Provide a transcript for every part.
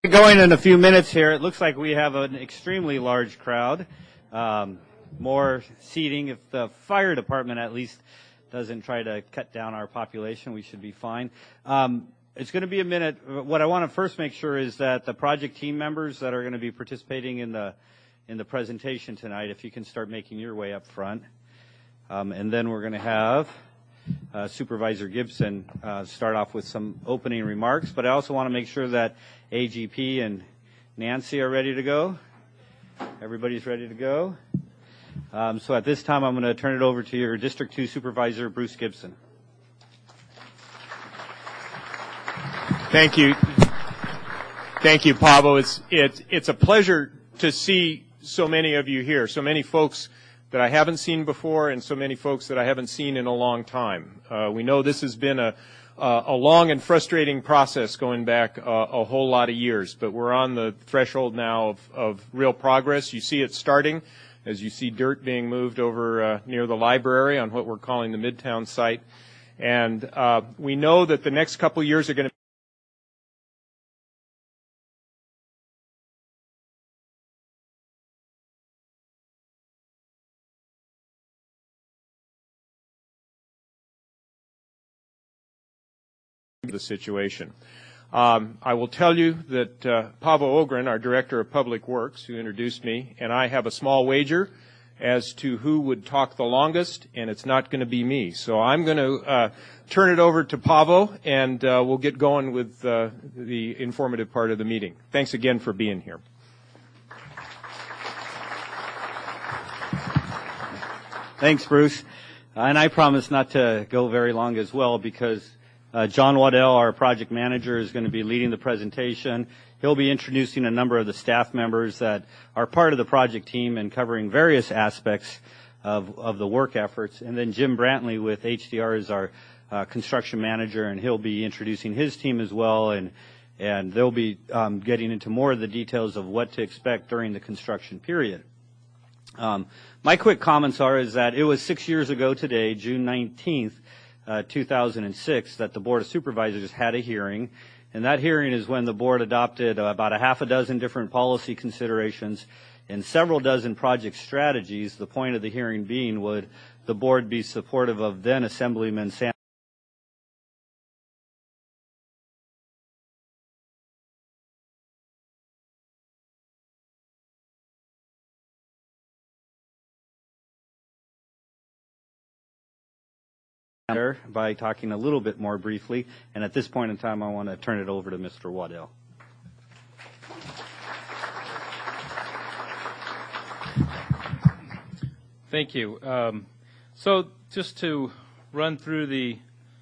Going in a few minutes here. It looks like we have an extremely large crowd. More seating. If the fire department at least doesn't try to cut down our population, we should be fine. It's going to be a minute. What I want to first make sure is that the project team members that are going to be participating in the presentation tonight, if you can start making your way up front. And then we're going to have Supervisor Gibson start off with some opening remarks, but I also want to make sure that AGP and Nancy are ready to go. Everybody's ready to go. So at this time, I'm going to turn it over to your District 2 Supervisor, Bruce Gibson. Thank you. Thank you, Pablo. It's a pleasure to see so many of you here, so many folks that I haven't seen before and so many folks that I haven't seen in a long time. We know this has been a long and frustrating process going back a whole lot of years, but we're on the threshold now of real progress. You see it starting as you see dirt being moved over near the library on what we're calling the Midtown site. And we know that the next couple years are going to the situation. I will tell you that Pavo Ogren, our Director of Public Works, who introduced me, and I have a small wager as to who would talk the longest, and it's not going to be me. So I'm going to turn it over to Pavo, and we'll get going with the informative part of the meeting. Thanks again for being here. Thanks, Bruce. And I promise not to go very long as well, because John Waddell, our project manager, is going to be leading the presentation. He'll be introducing a number of the staff members that are part of the project team and covering various aspects of the work efforts. And then Jim Brantley with HDR is our construction manager, and he'll be introducing his team as well. And they'll be getting into more of the details of what to expect during the construction period. My quick comments is that it was 6 years ago today, June 19th, 2006, that the Board of Supervisors had a hearing, and that hearing is when the board adopted about a half a dozen different policy considerations and several dozen project strategies. The point of the hearing being, would the board be supportive of then Assemblyman Sam by talking a little bit more briefly, and at this point in time I want to turn it over to Mr. Waddell. Thank you. So just to run through the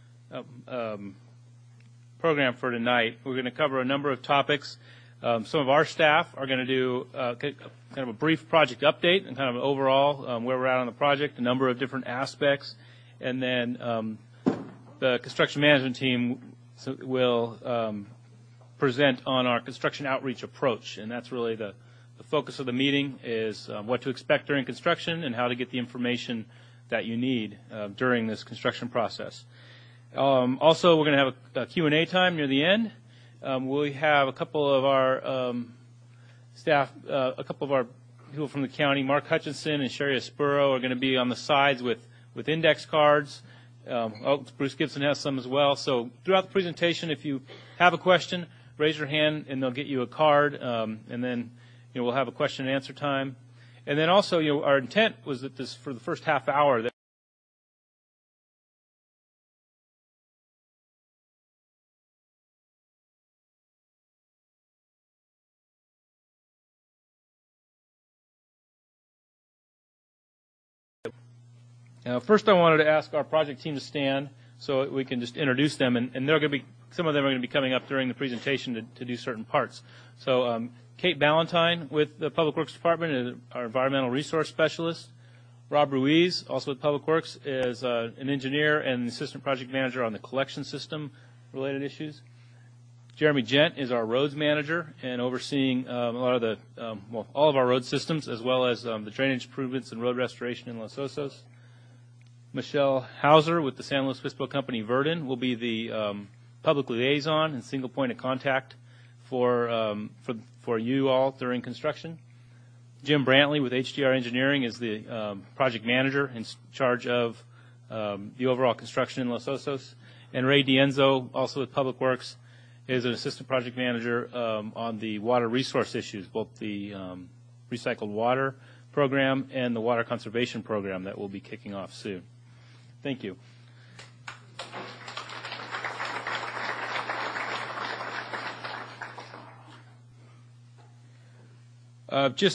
program for tonight, we're going to cover a number of topics. Some of our staff are going to do kind of a brief project update and kind of an overall where we're at on the project, a number of different aspects. And then the construction management team will present on our construction outreach approach. And that's really the focus of the meeting, is what to expect during construction and how to get the information that you need during this construction process. Also, we're going to have a Q&A time near the end. We have a couple of our staff, a couple of our people from the county, Mark Hutchinson and Sherry Aspuro, are going to be on the sides with index cards. Bruce Gibson has some as well. So throughout the presentation, if you have a question, raise your hand and they'll get you a card, and then we'll have a question and answer time. And then also, our intent was that this, for the first half hour, that first, I wanted to ask our project team to stand so we can just introduce them, and they're going to be, some of them are going to be coming up during the presentation to do certain parts. So Kate Ballantyne with the Public Works Department is our environmental resource specialist. Rob Ruiz, also with Public Works, is an engineer and assistant project manager on the collection system related issues. Jeremy Gent is our roads manager and overseeing a lot of the, all of our road systems, as well as the drainage improvements and road restoration in Los Osos. Michelle Hauser with the San Luis Obispo company Verdin will be the public liaison and single point of contact for you all during construction. Jim Brantley with HDR Engineering is the project manager in charge of the overall construction in Los Osos. And Ray Dienzo, also with Public Works, is an assistant project manager on the water resource issues, both the recycled water program and the water conservation program that will be kicking off soon. Thank you. Just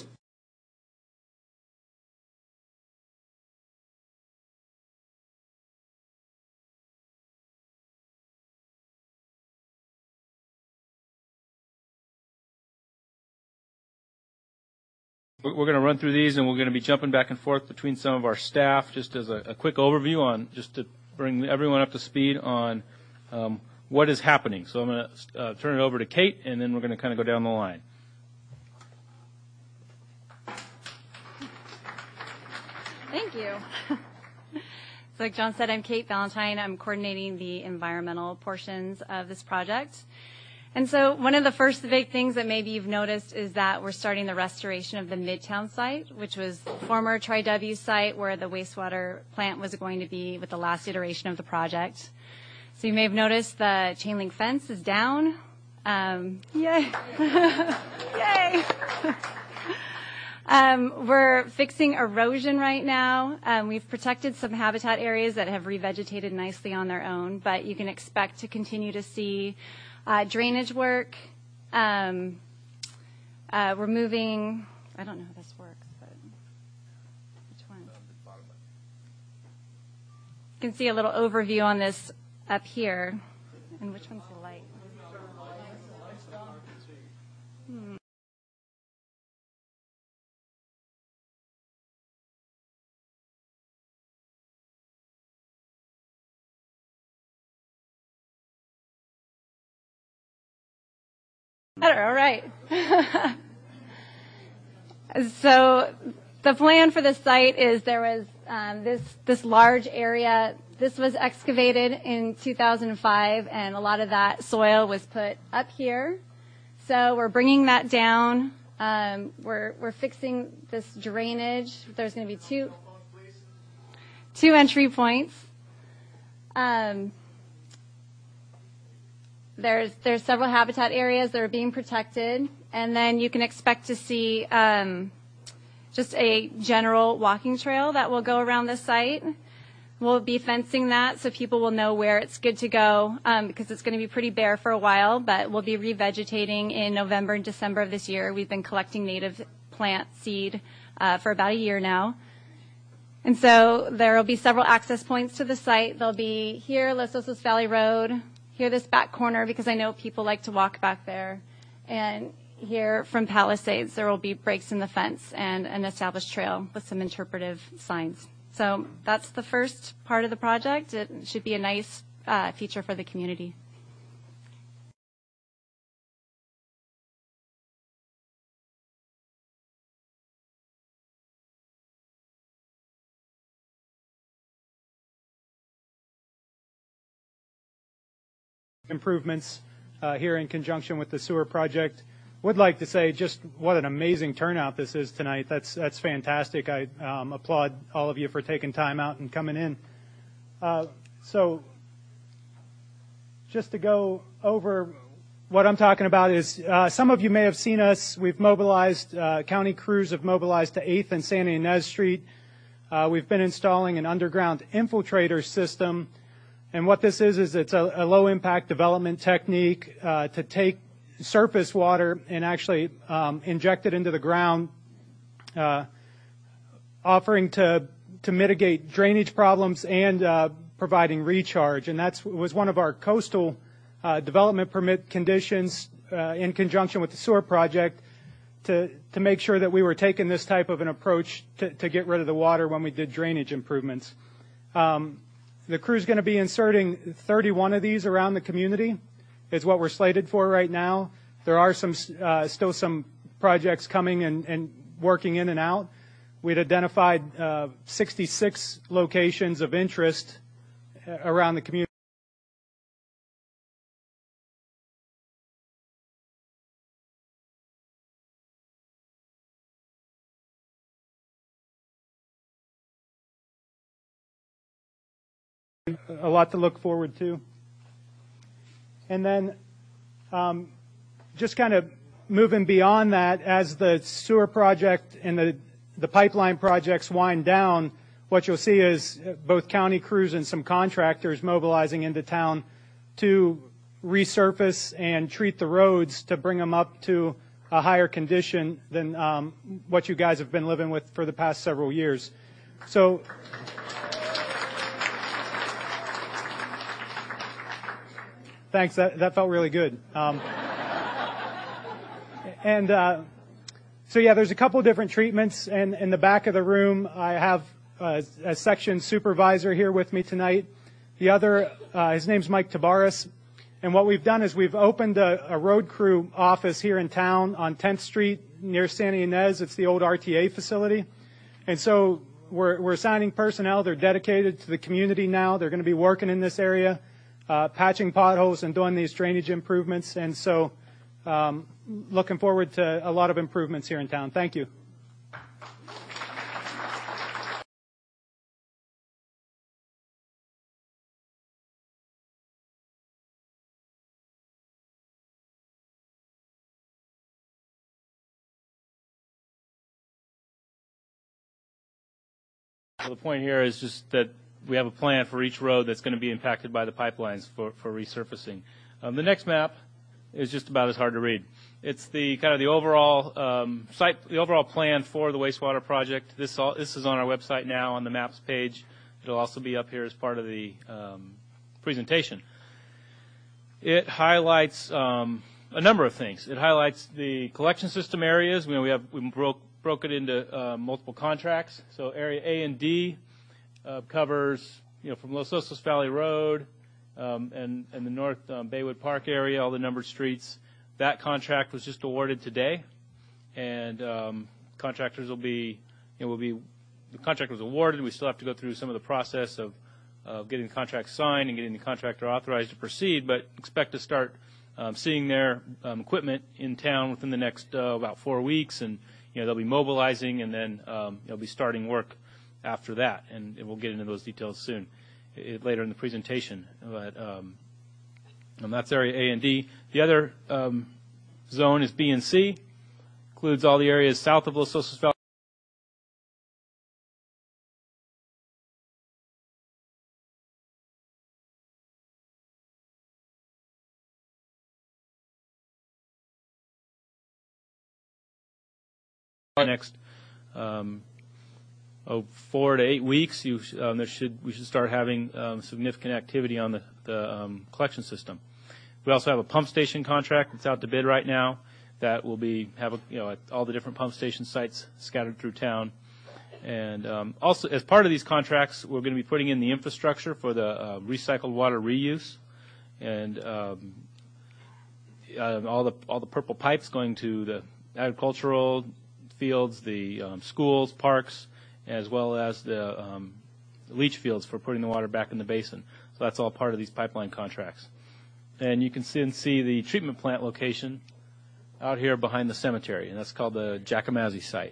we're going to run through these, and we're going to be jumping back and forth between some of our staff, just as a quick overview on, just to bring everyone up to speed on what is happening. So I'm going to turn it over to Kate, and then we're going to kind of go down the line. Thank you. So like John said, I'm Kate Valentine. I'm coordinating the environmental portions of this project. And so one of the first big things that maybe you've noticed is that we're starting the restoration of the Midtown site, which was the former Tri-W site where the wastewater plant was going to be with the last iteration of the project. So you may have noticed the chain link fence is down. Yay. Yay. We're fixing erosion right now. We've protected some habitat areas that have revegetated nicely on their own, but you can expect to continue to see drainage work. We're moving, I don't know how this works, but which one? You can see a little overview on this up here. And which one's the light? Better, all right. So the plan for this site is there was this large area. This was excavated in 2005, and a lot of that soil was put up here. So we're bringing that down. We're fixing this drainage. There's going to be two entry points. There's several habitat areas that are being protected, and then you can expect to see just a general walking trail that will go around the site. We'll be fencing that so people will know where it's good to go because it's going to be pretty bare for a while, but we'll be revegetating in November and December of this year. We've been collecting native plant seed for about a year now. And so there will be several access points to the site. There'll be here, Los Osos Valley Road, here this back corner because I know people like to walk back there, and here from Palisades there will be breaks in the fence and an established trail with some interpretive signs. So that's the first part of the project. It should be a nice feature for the community. Improvements here in conjunction with the sewer project. Would like to say just what an amazing turnout this is tonight. That's fantastic. I applaud all of you for taking time out and coming in. So just to go over what I'm talking about is some of you may have seen us. We've mobilized, county crews have mobilized to 8th and Santa Ynez Street. We've been installing an underground infiltrator system. And what this is it's a low-impact development technique to take surface water and actually inject it into the ground, offering to mitigate drainage problems and providing recharge. And that was one of our coastal development permit conditions in conjunction with the sewer project to make sure that we were taking this type of an approach to get rid of the water when we did drainage improvements. The crew's going to be inserting 31 of these around the community is what we're slated for right now. There are some still some projects coming and working in and out. We'd identified 66 locations of interest around the community. a lot to look forward to. And then just kind of moving beyond that, as the sewer project and the pipeline projects wind down, what you'll see is both county crews and some contractors mobilizing into town to resurface and treat the roads to bring them up to a higher condition than what you guys have been living with for the past several years. So thanks, that felt really good. So yeah, there's a couple of different treatments, and in the back of the room I have a section supervisor here with me tonight. The other, his name's Mike Tabaris, and what we've done is we've opened a road crew office here in town on 10th Street near Santa Ynez. It's the old RTA facility, and so we're assigning personnel. They're dedicated to the community now. They're going to be working in this area, patching potholes and doing these drainage improvements, and so looking forward to a lot of improvements here in town. Thank you. So the point here is just that we have a plan for each road that's going to be impacted by the pipelines for resurfacing. The next map is just about as hard to read. It's the kind of the overall the overall plan for the wastewater project. This is on our website now on the maps page. It'll also be up here as part of the presentation. It highlights a number of things. It highlights the collection system areas. We broke it into multiple contracts. So area A and D covers from Los Osos Valley Road and the North Baywood Park area, all the numbered streets. That contract was just awarded today, and contractors the contract was awarded. We still have to go through some of the process of getting the contract signed and getting the contractor authorized to proceed, but expect to start seeing their equipment in town within the next about 4 weeks, and they'll be mobilizing, and then they'll be starting work after that, and we'll get into those details soon, later in the presentation. But that's area A and D. The other zone is B and C, includes all the areas south of Los Osos Valley. Next 4 to 8 weeks, we should start having significant activity on the collection system. We also have a pump station contract that's out to bid right now that will have at all the different pump station sites scattered through town. And also, as part of these contracts, we're going to be putting in the infrastructure for the recycled water reuse, and all the purple pipes going to the agricultural fields, the schools, parks, as well as the leach fields for putting the water back in the basin. So that's all part of these pipeline contracts. And you can see the treatment plant location out here behind the cemetery, and that's called the Jacomazzi site.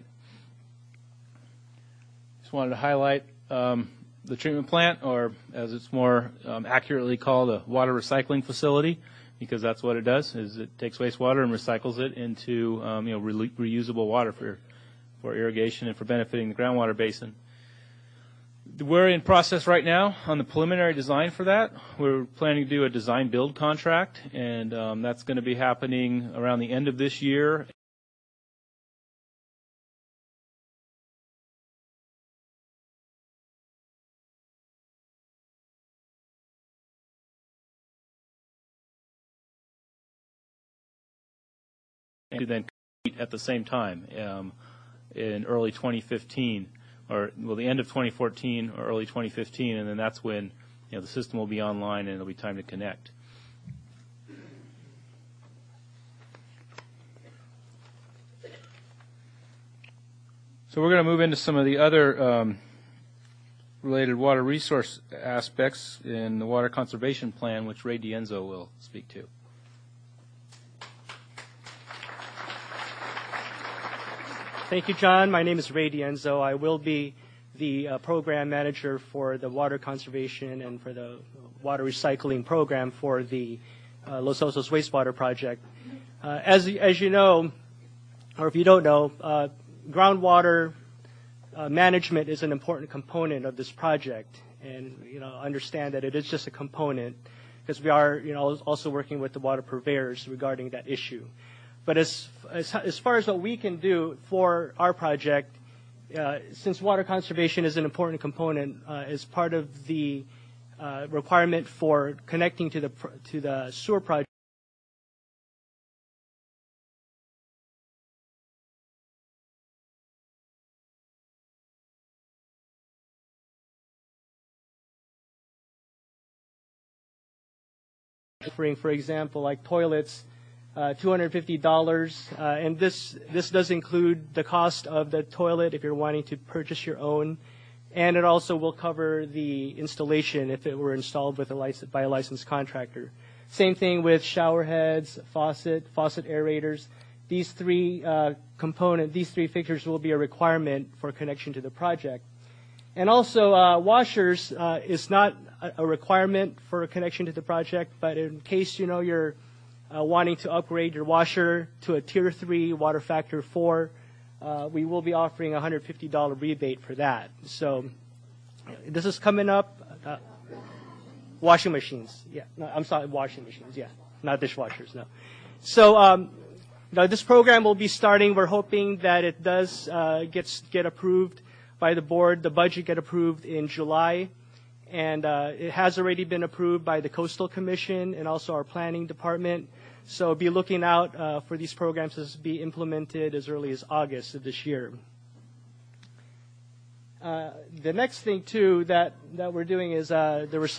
Just wanted to highlight the treatment plant, or as it's more accurately called, a water recycling facility, because that's what it does. Is it takes wastewater and recycles it into reusable water for irrigation and for benefiting the groundwater basin. We're in process right now on the preliminary design for that. We're planning to do a design build contract, and that's going to be happening around the end of this year. And then complete at the same time in early 2015, or the end of 2014 or early 2015, and then that's when the system will be online and it'll be time to connect. So we're going to move into some of the other related water resource aspects in the water conservation plan, which Ray D'Enzo will speak to. Thank you, John. My name is Ray D'Enzo. I will be the program manager for the water conservation and for the water recycling program for the Los Osos wastewater project. As you know, or if you don't know, groundwater management is an important component of this project, and understand that it is just a component, because we are also working with the water purveyors regarding that issue. But as far as what we can do for our project, since water conservation is an important component, as part of the requirement for connecting to the sewer project, offering, for example, like toilets, $250, and this does include the cost of the toilet if you're wanting to purchase your own, and it also will cover the installation if it were installed with by a licensed contractor. Same thing with shower heads, faucet aerators. These three fixtures will be a requirement for connection to the project. And also, washers is not a requirement for a connection to the project, but in case you're wanting to upgrade your washer to a Tier 3 water factor 4, we will be offering a $150 rebate for that. So this is coming up. Washing machines, yeah. No, I'm sorry, washing machines, yeah. Not dishwashers, no. So this program will be starting. We're hoping that it does get approved by the board, the budget get approved in July, and it has already been approved by the Coastal Commission and also our planning department. So be looking out for these programs to be implemented as early as August of this year. The next thing too that we're doing is the recycling.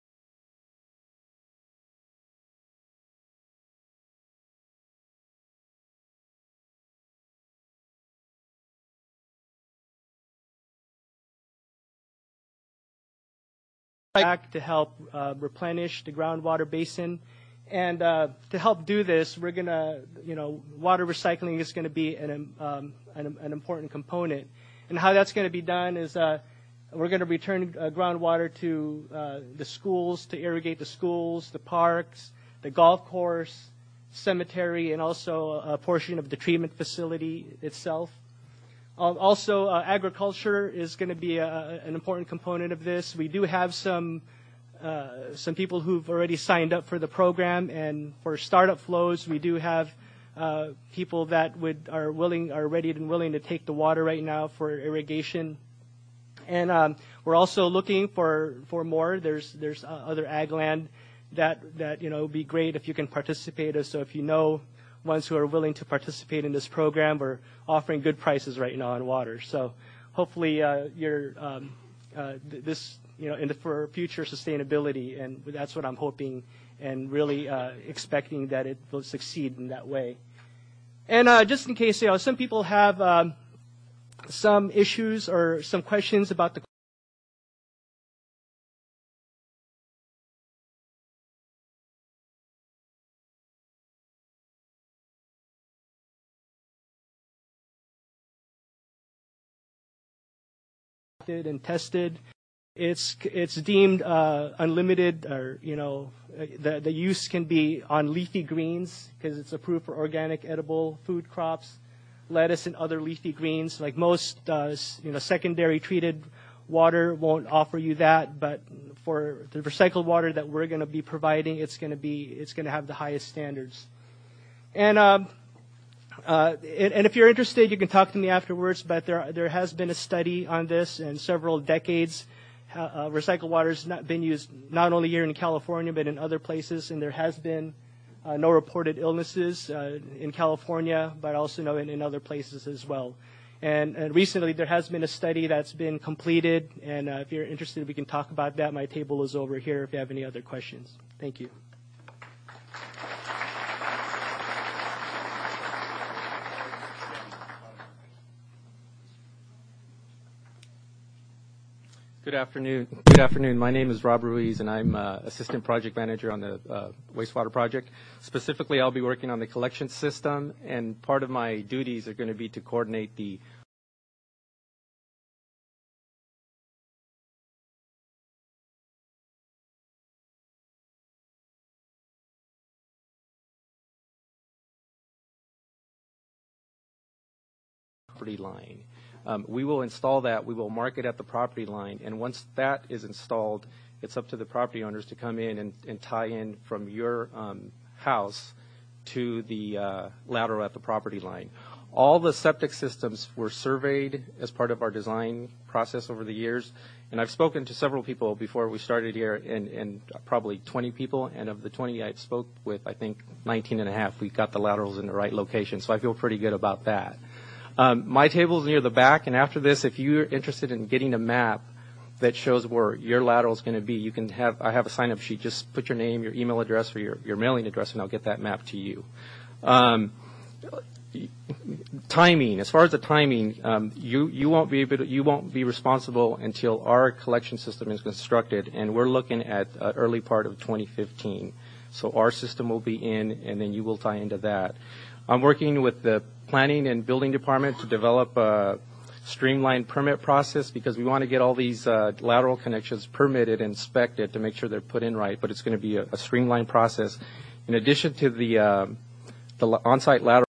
To help replenish the groundwater basin, and to help do this, we're gonna, water recycling is going to be an important component. And how that's going to be done is we're going to return groundwater to the schools to irrigate the schools, the parks, the golf course, cemetery, and also a portion of the treatment facility itself. Also, agriculture is going to be an important component of this. We do have some people who've already signed up for the program, and for startup flows, we do have people that are ready and willing to take the water right now for irrigation. And we're also looking for more. There's other ag land that would be great if you can participate. So if ones who are willing to participate in this program, we're offering good prices right now on water. So hopefully for future sustainability, and that's what I'm hoping and really expecting that it will succeed in that way. And just in case, some people have some issues or some questions about the and tested. It's deemed unlimited, or the use can be on leafy greens because it's approved for organic edible food crops, lettuce and other leafy greens. Like most secondary treated water won't offer you that, but for the recycled water that we're going to be providing, it's going to have the highest standards. And if you're interested, you can talk to me afterwards, but there has been a study on this in several decades. Recycled water has been used not only here in California, but in other places, and there has been no reported illnesses in California, but also in other places as well. And recently there has been a study that's been completed, and if you're interested, we can talk about that. My table is over here if you have any other questions. Thank you. Good afternoon. Good afternoon. My name is Rob Ruiz, and I'm Assistant Project Manager on the wastewater project. Specifically, I'll be working on the collection system, and part of my duties are going to be to coordinate the property line. We will install that. We will mark it at the property line. And once that is installed, it's up to the property owners to come in and tie in from your house to the lateral at the property line. All the septic systems were surveyed as part of our design process over the years. And I've spoken to several people before we started here, and probably 20 people. And of the 20 I spoke with, I think 19 and a half, we got the laterals in the right location. So I feel pretty good about that. My table's near the back, and after this, if you're interested in getting a map that shows where your lateral is going to be, you can I have a sign-up sheet. Just put your name, your email address, or your mailing address, and I'll get that map to you. Timing. As far as the timing, you won't be responsible until our collection system is constructed, and we're looking at early part of 2015. So our system will be in, and then you will tie into that. I'm working with the planning and building department to develop a streamlined permit process because we want to get all these lateral connections permitted and inspected to make sure they're put in right. But it's going to be a streamlined process. In addition to the on-site lateral,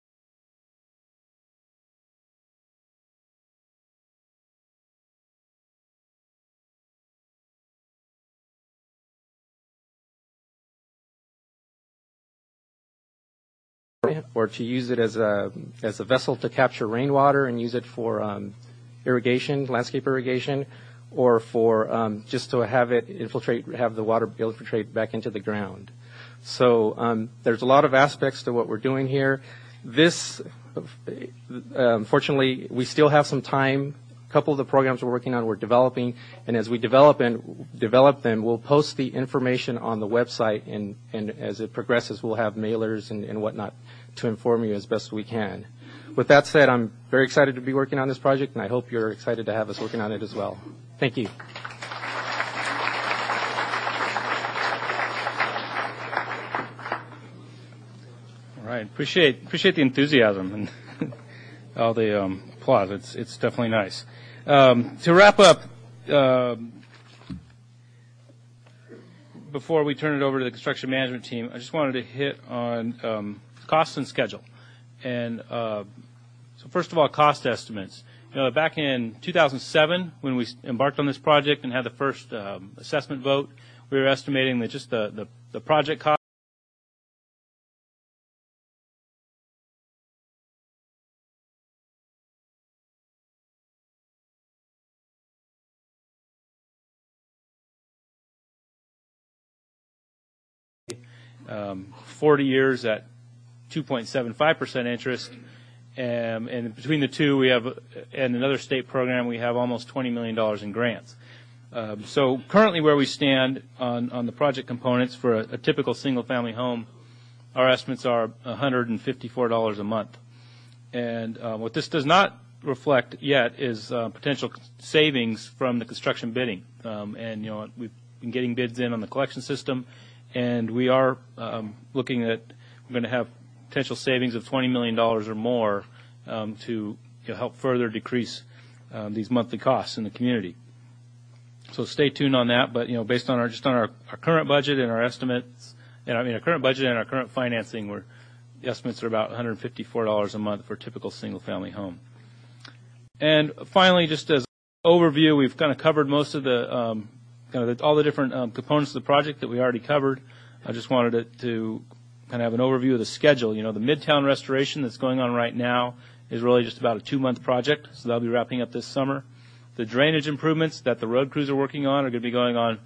or to use it as a vessel to capture rainwater and use it for irrigation, landscape irrigation, or for just to have it have the water infiltrate back into the ground. So there's a lot of aspects to what we're doing here. This, unfortunately, we still have some time. A couple of the programs we're working on, we're developing, and as we develop them, we'll post the information on the website, and as it progresses, we'll have mailers and whatnot to inform you as best we can. With that said, I'm very excited to be working on this project, and I hope you're excited to have us working on it as well. Thank you. All right. Appreciate the enthusiasm and all the applause. It's definitely nice. To wrap up, before we turn it over to the construction management team, I just wanted to hit on cost and schedule. And so first of all, cost estimates. Back in 2007, when we embarked on this project and had the first assessment vote, we were estimating that just the project cost $40 years at 2.75% interest, and between the two, we have, and another state program, we have almost $20 million in grants. So currently, where we stand on the project components for a typical single-family home, our estimates are $154 a month. And what this does not reflect yet is potential savings from the construction bidding. And we've been getting bids in on the collection system, and we are looking at we're going to have potential savings of $20 million or more to help further decrease these monthly costs in the community. So stay tuned on that. But based on our current budget and our estimates, and our current budget and our current financing, the estimates are about $154 a month for a typical single-family home. And finally, just as an overview, we've kind of covered most of the all the different components of the project that we already covered. I just wanted to kind of have an overview of the schedule. The Midtown restoration that's going on right now is really just about a 2-month project, so that'll be wrapping up this summer. The drainage improvements that the road crews are working on are going to be going on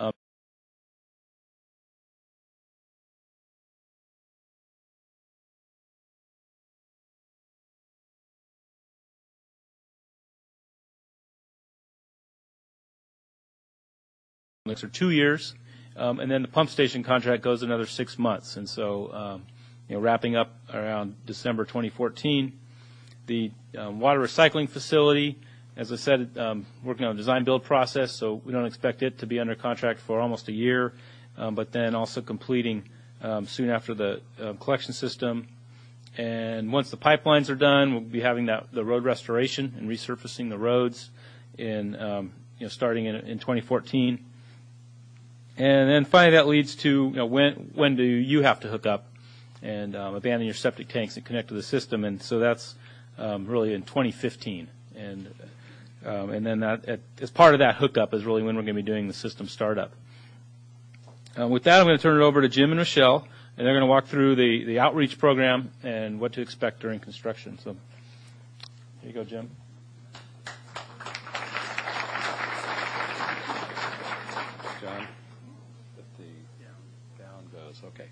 for 2 years, and then the pump station contract goes another 6 months. And so, wrapping up around December 2014. The water recycling facility, as I said, working on a design-build process, so we don't expect it to be under contract for almost a year, but then also completing soon after the collection system. And once the pipelines are done, we'll be having the road restoration and resurfacing the roads starting in 2014. And then finally, that leads to when do you have to hook up and abandon your septic tanks and connect to the system? And so that's really in 2015. And then as part of that hookup is really when we're going to be doing the system startup. With that, I'm going to turn it over to Jim and Michelle, and they're going to walk through the outreach program and what to expect during construction. So here you go, Jim. John, if the down goes, okay.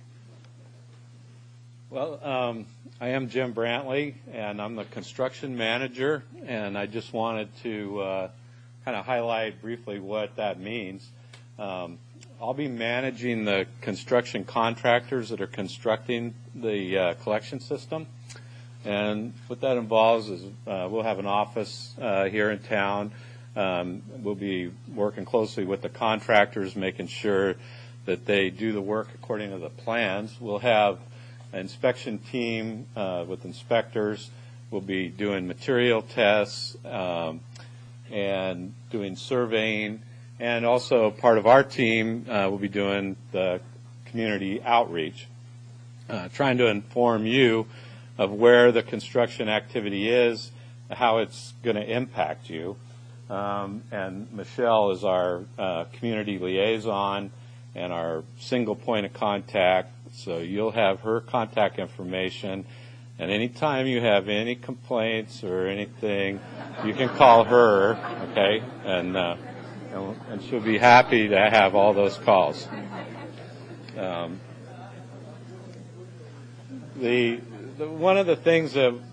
Well, I am Jim Brantley, and I'm the construction manager, and I just wanted to kind of highlight briefly what that means. I'll be managing the construction contractors that are constructing the collection system, and what that involves is we'll have an office here in town. We'll be working closely with the contractors, making sure that they do the work according to the plans. We'll have an inspection team with inspectors. We'll be doing material tests and doing surveying. And also part of our team will be doing the community outreach, trying to inform you of where the construction activity is, how it's going to impact you. And Michelle is our community liaison and our single point of contact, so you'll have her contact information. And anytime you have any complaints or anything, you can call her, okay? And she'll be happy to have all those calls. One of the things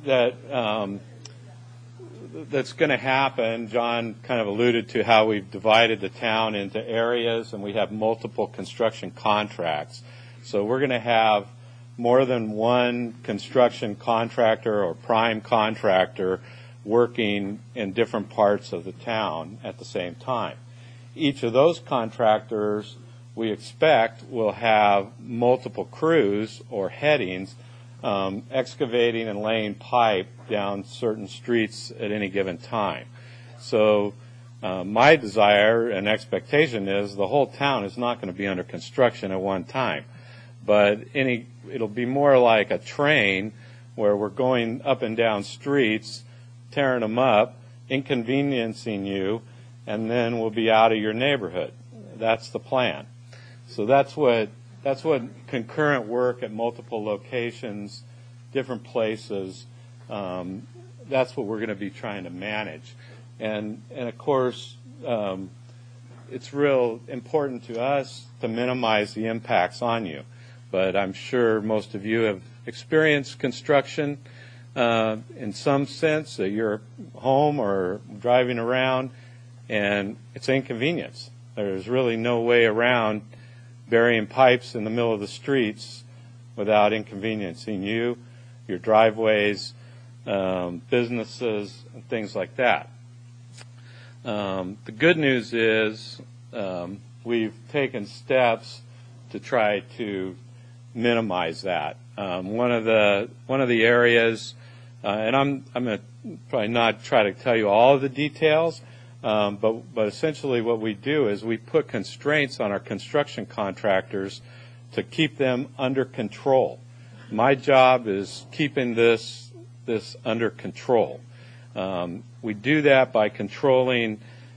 that's going to happen, John kind of alluded to how we've divided the town into areas, and we have multiple construction contracts. So we're going to have more than one construction contractor or prime contractor working in different parts of the town at the same time. Each of those contractors, we expect, will have multiple crews or headings excavating and laying pipe down certain streets at any given time. So my desire and expectation is the whole town is not going to be under construction at one time, but it'll be more like a train where we're going up and down streets, tearing them up, inconveniencing you, and then we'll be out of your neighborhood. That's the plan. So that's what concurrent work at multiple locations, different places, that's what we're going to be trying to manage. And of course, it's real important to us to minimize the impacts on you. But I'm sure most of you have experienced construction in some sense at your home or driving around, and it's an inconvenience. There's really no way around burying pipes in the middle of the streets without inconveniencing you, your driveways, businesses, and things like that. The good news is we've taken steps to try to minimize that. One of the areas, and I'm going to probably not try to tell you all of the details, but essentially what we do is we put constraints on our construction contractors to keep them under control. My job is keeping this under control. We do that by controlling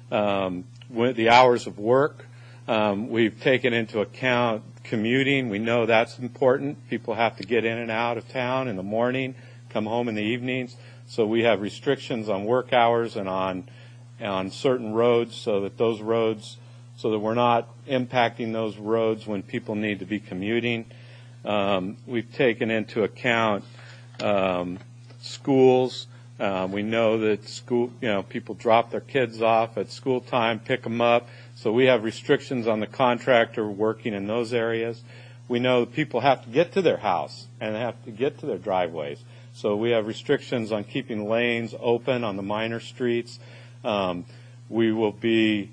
the hours of work. We've taken into account commuting. We know that's important. People have to get in and out of town in the morning, come home in the evenings. So we have restrictions on work hours and on certain roads so that we're not impacting those roads when people need to be commuting. We've taken into account schools. We know that people drop their kids off at school time, pick them up. So we have restrictions on the contractor working in those areas. We know that people have to get to their house and they have to get to their driveways. So we have restrictions on keeping lanes open on the minor streets. It'll be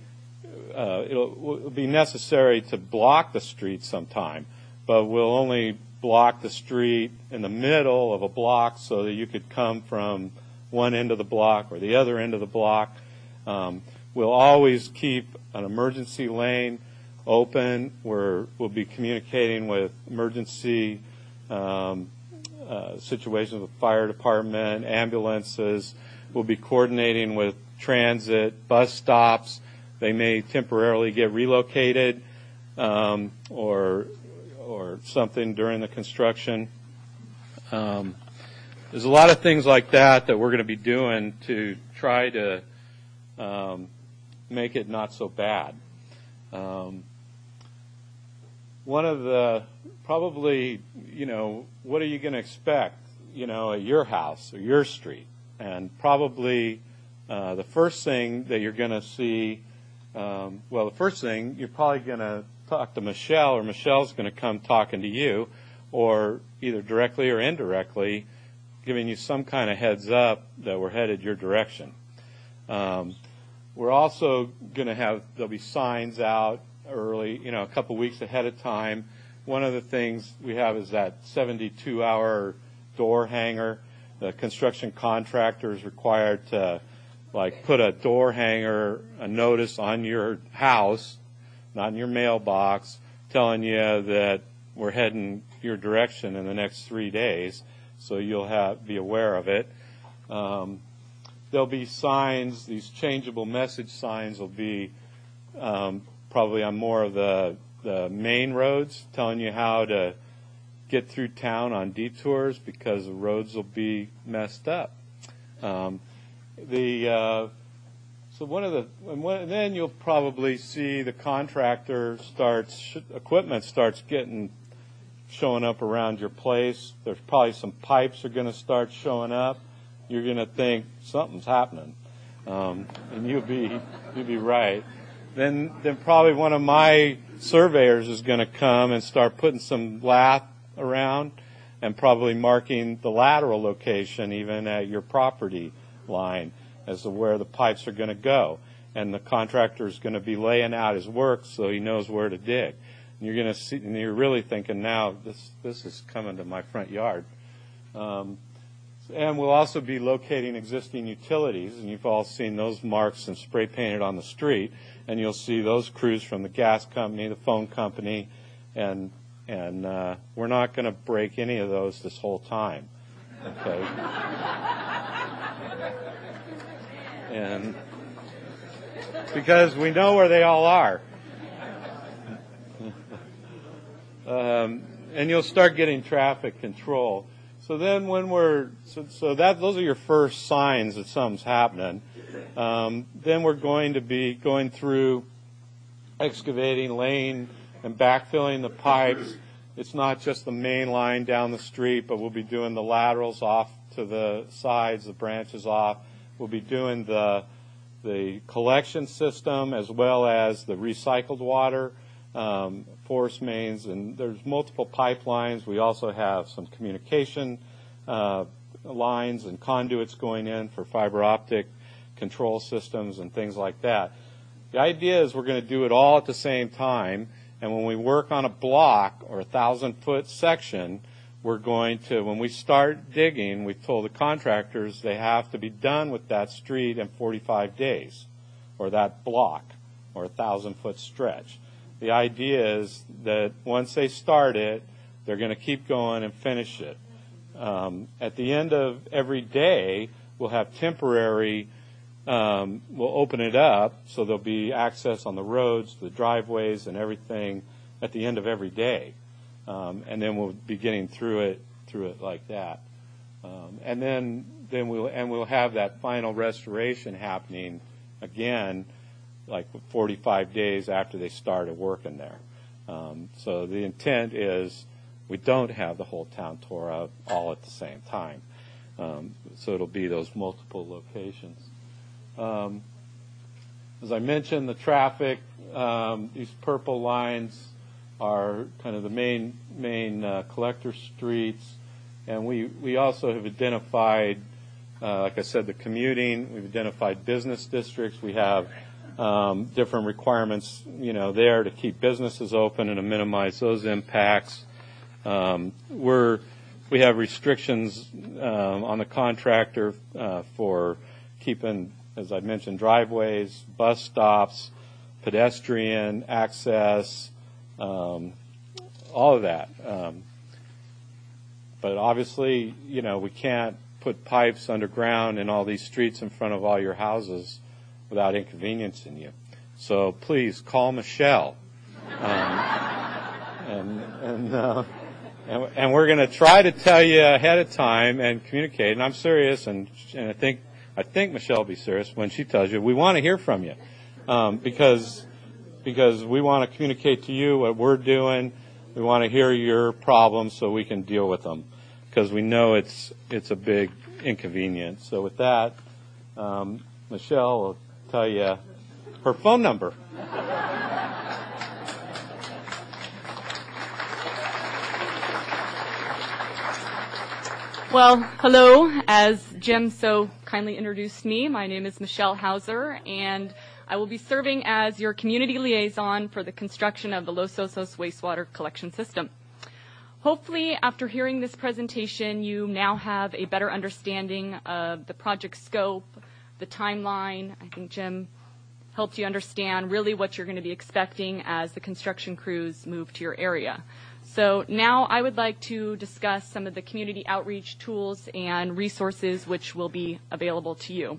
necessary to block the street sometime, but we'll only block the street in the middle of a block so that you could come from one end of the block or the other end of the block. We'll always keep an emergency lane open where we'll be communicating with emergency situations with fire department, ambulances. We'll be coordinating with transit, bus stops. They may temporarily get relocated or something during the construction. There's a lot of things like that we're going to be doing to try to make it not so bad. One of the probably, what are you going to expect, at your house or your street? And probably the first thing that you're going to see, the first thing you're probably going to talk to Michelle, or Michelle's going to come talking to you, or either directly or indirectly, giving you some kind of heads up that we're headed your direction. We're also going to there'll be signs out early, a couple weeks ahead of time. One of the things we have is that 72-hour door hanger. The construction contractor is required to, put a door hanger, a notice on your house, not in your mailbox, telling you that we're heading your direction in the next 3 days, so you'll be aware of it. There'll be signs. These changeable message signs will be probably on more of the main roads, telling you how to get through town on detours because the roads will be messed up. Then you'll probably see the contractor equipment starts showing up around your place. There's probably some pipes are going to start showing up. You're going to think something's happening, and you'll be right. Then probably one of my surveyors is going to come and start putting some lath around and probably marking the lateral location even at your property line as to where the pipes are going to go. And the contractor is going to be laying out his work so he knows where to dig. And you're going to see, and you're really thinking now, this is coming to my front yard. And we'll also be locating existing utilities, and you've all seen those marks and spray painted on the street, and you'll see those crews from the gas company, the phone company, and we're not going to break any of those this whole time, okay? And because we know where they all are. And you'll start getting traffic control. So then those are your first signs that something's happening. Then we're going to be going through excavating, laying, and backfilling the pipes. It's not just the main line down the street, but we'll be doing the laterals off to the sides, the branches off. We'll be doing the collection system as well as the recycled water, force mains, and there's multiple pipelines. We also have some communication lines and conduits going in for fiber optic control systems and things like that. The idea is we're going to do it all at the same time, and when we work on a block or a 1,000-foot section, we're going to, when we start digging, we've told the contractors they have to be done with that street in 45 days, or that block, or a 1,000-foot stretch. The idea is that once they start it, they're going to keep going and finish it. At the end of every day, we'll have temporary, we'll open it up, so there'll be access on the roads, the driveways, and everything at the end of every day. And then we'll be getting through it like that. And then we'll have that final restoration happening again, like 45 days after they started working there. So the intent is we don't have the whole town tore up all at the same time. So it'll be those multiple locations. As I mentioned, the traffic, these purple lines are kind of the main collector streets. And we also have identified, like I said, the commuting. We've identified business districts. We have different requirements, there to keep businesses open and to minimize those impacts. We have restrictions on the contractor for keeping, as I mentioned, driveways, bus stops, pedestrian access, all of that. But obviously, we can't put pipes underground in all these streets in front of all your houses without inconveniencing you. So please call Michelle. And we're going to try to tell you ahead of time and communicate. And I'm serious, and I think Michelle will be serious when she tells you. We want to hear from you because we want to communicate to you what we're doing. We want to hear your problems so we can deal with them because we know it's a big inconvenience. So with that, Michelle will tell you her phone number. Well, hello. As Jim so kindly introduced me, my name is Michelle Hauser, and I will be serving as your community liaison for the construction of the Los Osos wastewater collection system. Hopefully, after hearing this presentation, you now have a better understanding of the project scope, the timeline. I think Jim helped you understand really what you're going to be expecting as the construction crews move to your area. So now I would like to discuss some of the community outreach tools and resources which will be available to you.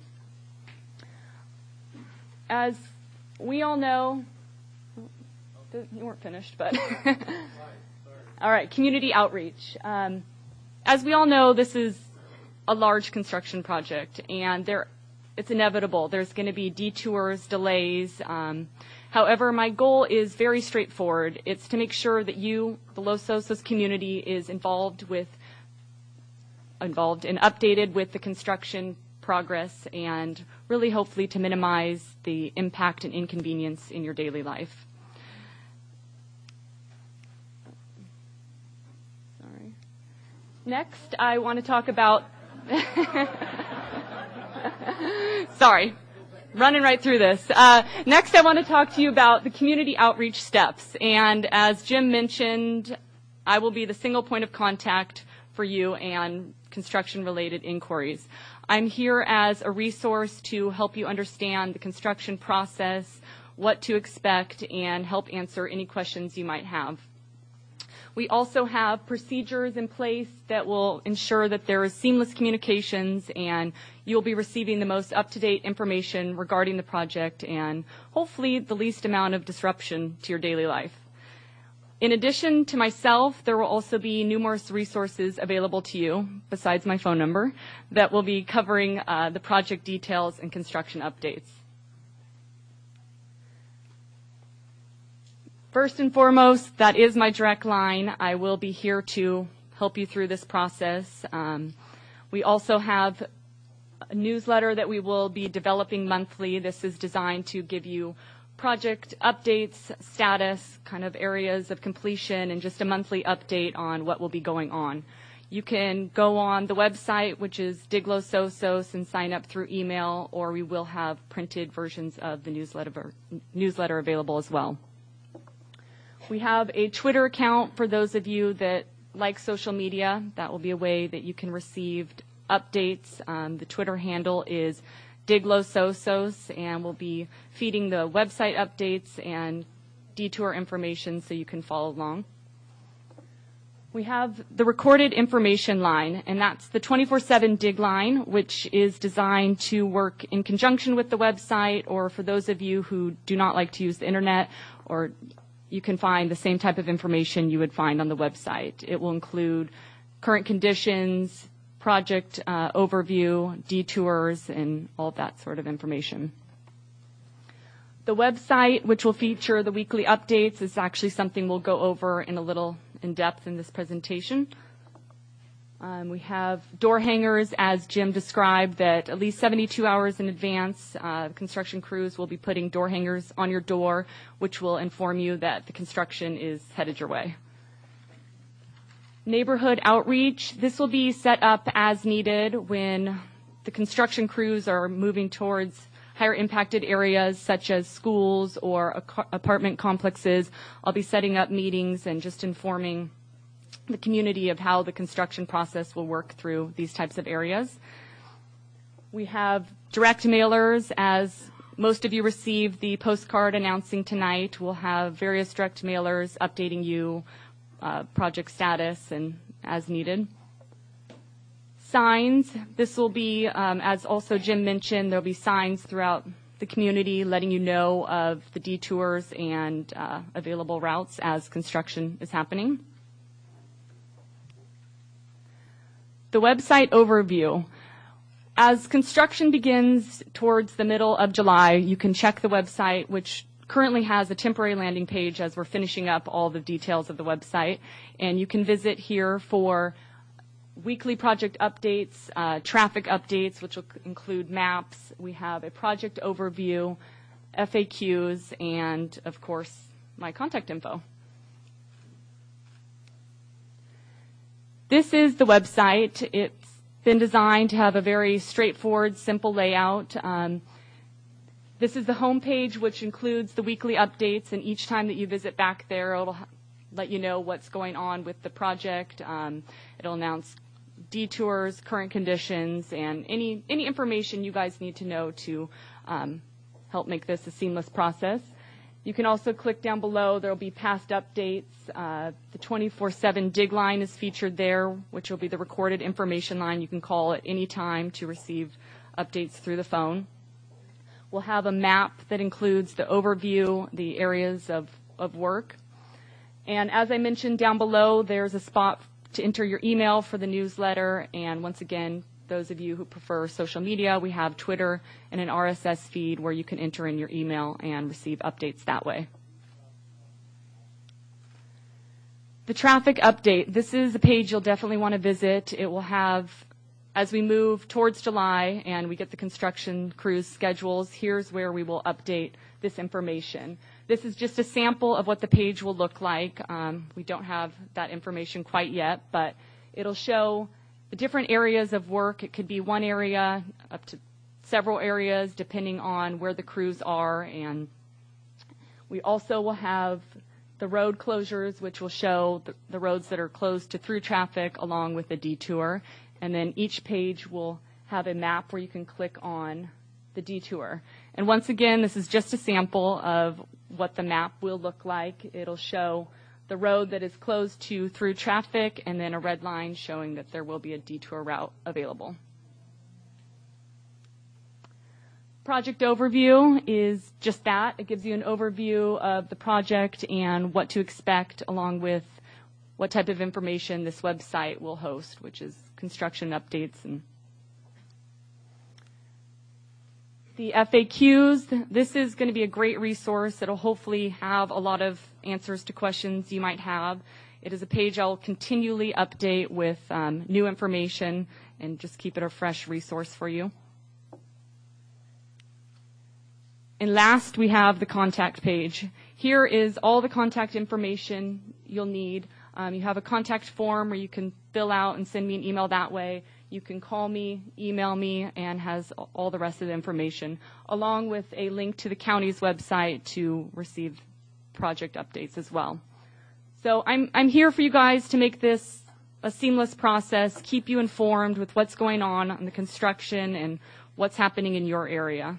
As we all know, you weren't finished, but all right, community outreach. As we all know, this is a large construction project, and it's inevitable. There's going to be detours, delays. However, my goal is very straightforward. It's to make sure that you, the Los Osos community, is involved and updated with the construction progress and really hopefully to minimize the impact and inconvenience in your daily life. Sorry. Next, I want to talk about sorry. Running right through this. Next, I want to talk to you about the community outreach steps. And as Jim mentioned, I will be the single point of contact for you and construction-related inquiries. I'm here as a resource to help you understand the construction process, what to expect, and help answer any questions you might have. We also have procedures in place that will ensure that there is seamless communications and you'll be receiving the most up-to-date information regarding the project and hopefully the least amount of disruption to your daily life. In addition to myself, there will also be numerous resources available to you, besides my phone number, that will be covering the project details and construction updates. First and foremost, that is my direct line. I will be here to help you through this process. We also have a newsletter that we will be developing monthly. This is designed to give you project updates, status, kind of areas of completion, and just a monthly update on what will be going on. You can go on the website, which is Dig Los Osos, and sign up through email, or we will have printed versions of the newsletter available as well. We have a Twitter account for those of you that like social media. That will be a way that you can receive updates. The Twitter handle is Dig Los Osos, and we'll be feeding the website updates and detour information so you can follow along. We have the recorded information line, and that's the 24/7 dig line, which is designed to work in conjunction with the website, or for those of you who do not like to use the internet, or you can find the same type of information you would find on the website. It will include current conditions, project overview, detours, and all of that sort of information. The website, which will feature the weekly updates, is actually something we'll go over in a little in depth in this presentation. We have door hangers, as Jim described, that at least 72 hours in advance, construction crews will be putting door hangers on your door, which will inform you that the construction is headed your way. Neighborhood outreach, this will be set up as needed when the construction crews are moving towards higher impacted areas such as schools or apartment complexes. I'll be setting up meetings and just informing the community of how the construction process will work through these types of areas. We have direct mailers. As most of you received the postcard announcing tonight, we'll have various direct mailers updating you project status and as needed. signs. This will be, as also Jim mentioned, there'll be signs throughout the community letting you know of the detours and available routes as construction is happening. The website overview. As construction begins towards the middle of July, you can check the website, which currently has a temporary landing page as we're finishing up all the details of the website. And you can visit here for weekly project updates, traffic updates, which will include maps. We have a project overview, FAQs, and, of course, my contact info. This is the website. It's been designed to have a very straightforward, simple layout. This is the home page, which includes the weekly updates, and each time that you visit back there, it'll let you know what's going on with the project. It'll announce detours, current conditions, and any information you guys need to know to help make this a seamless process. You can also click down below. There will be past updates. The 24/7 dig line is featured there, which will be the recorded information line. You can call at any time to receive updates through the phone. We'll have a map that includes the overview, the areas of work. And as I mentioned down below, there's a spot to enter your email for the newsletter. And once again, those of you who prefer social media, we have Twitter and an RSS feed where you can enter in your email and receive updates that way. The traffic update. This is a page you'll definitely want to visit. It will have, as we move towards July and we get the construction crews schedules, here's where we will update this information. This is just a sample of what the page will look like. We don't have that information quite yet, but it'll show the different areas of work. It could be one area up to several areas depending on where the crews are. And we also will have the road closures, which will show the roads that are closed to through traffic along with the detour. And then each page will have a map where you can click on the detour. And once again, this is just a sample of what the map will look like. It'll show the road that is closed to through traffic and then a red line showing that there will be a detour route available. Project overview is just that. It gives you an overview of the project and what to expect along with what type of information this website will host, which is construction updates. And the FAQs, this is going to be a great resource. It'll hopefully have a lot of answers to questions you might have. It is a page I'll continually update with new information and just keep it a fresh resource for you. And last, we have the contact page. Here is all the contact information you'll need. You have a contact form where you can fill out and send me an email that way. You can call me, email me, and has all the rest of the information, along with a link to the county's website to receive project updates as well. So I'm here for you guys to make this a seamless process, keep you informed with what's going on the construction and what's happening in your area.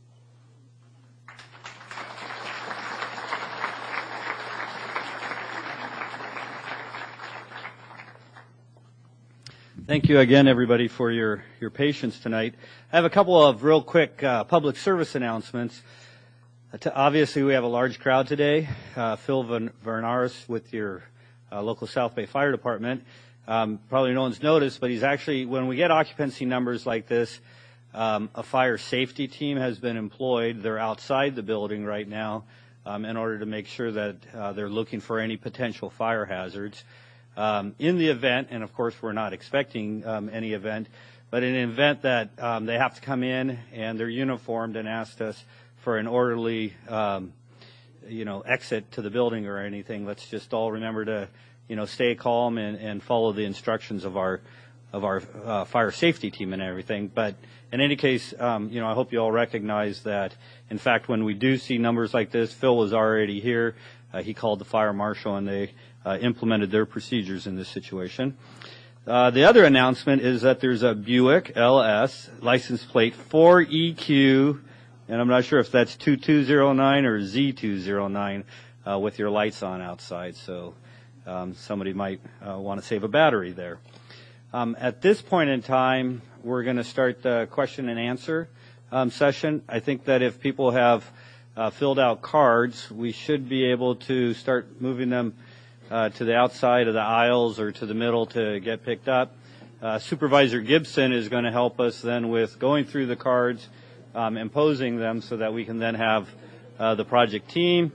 Thank you again, everybody, for your patience tonight. I have a couple of real quick public service announcements. Obviously, we have a large crowd today. Phil Vernaris with your local South Bay Fire Department. Probably no one's noticed, but he's actually, when we get occupancy numbers like this, a fire safety team has been employed. They're outside the building right now in order to make sure that they're looking for any potential fire hazards. In the event, and of course we're not expecting any event, but in an event that they have to come in and they're uniformed and asked us for an orderly, exit to the building or anything, let's just all remember to, stay calm and follow the instructions of our fire safety team and everything. But in any case, I hope you all recognize that, in fact, when we do see numbers like this, Phil was already here. He called the fire marshal and they implemented their procedures in this situation. The other announcement is that there's a Buick LS license plate 4EQ, and I'm not sure if that's 2209 or Z209 with your lights on outside, so somebody might want to save a battery there. At this point in time, we're going to start the question and answer session. I think that if people have filled out cards, we should be able to start moving them to the outside of the aisles or to the middle to get picked up. Supervisor Gibson is going to help us then with going through the cards and posing them so that we can then have the project team.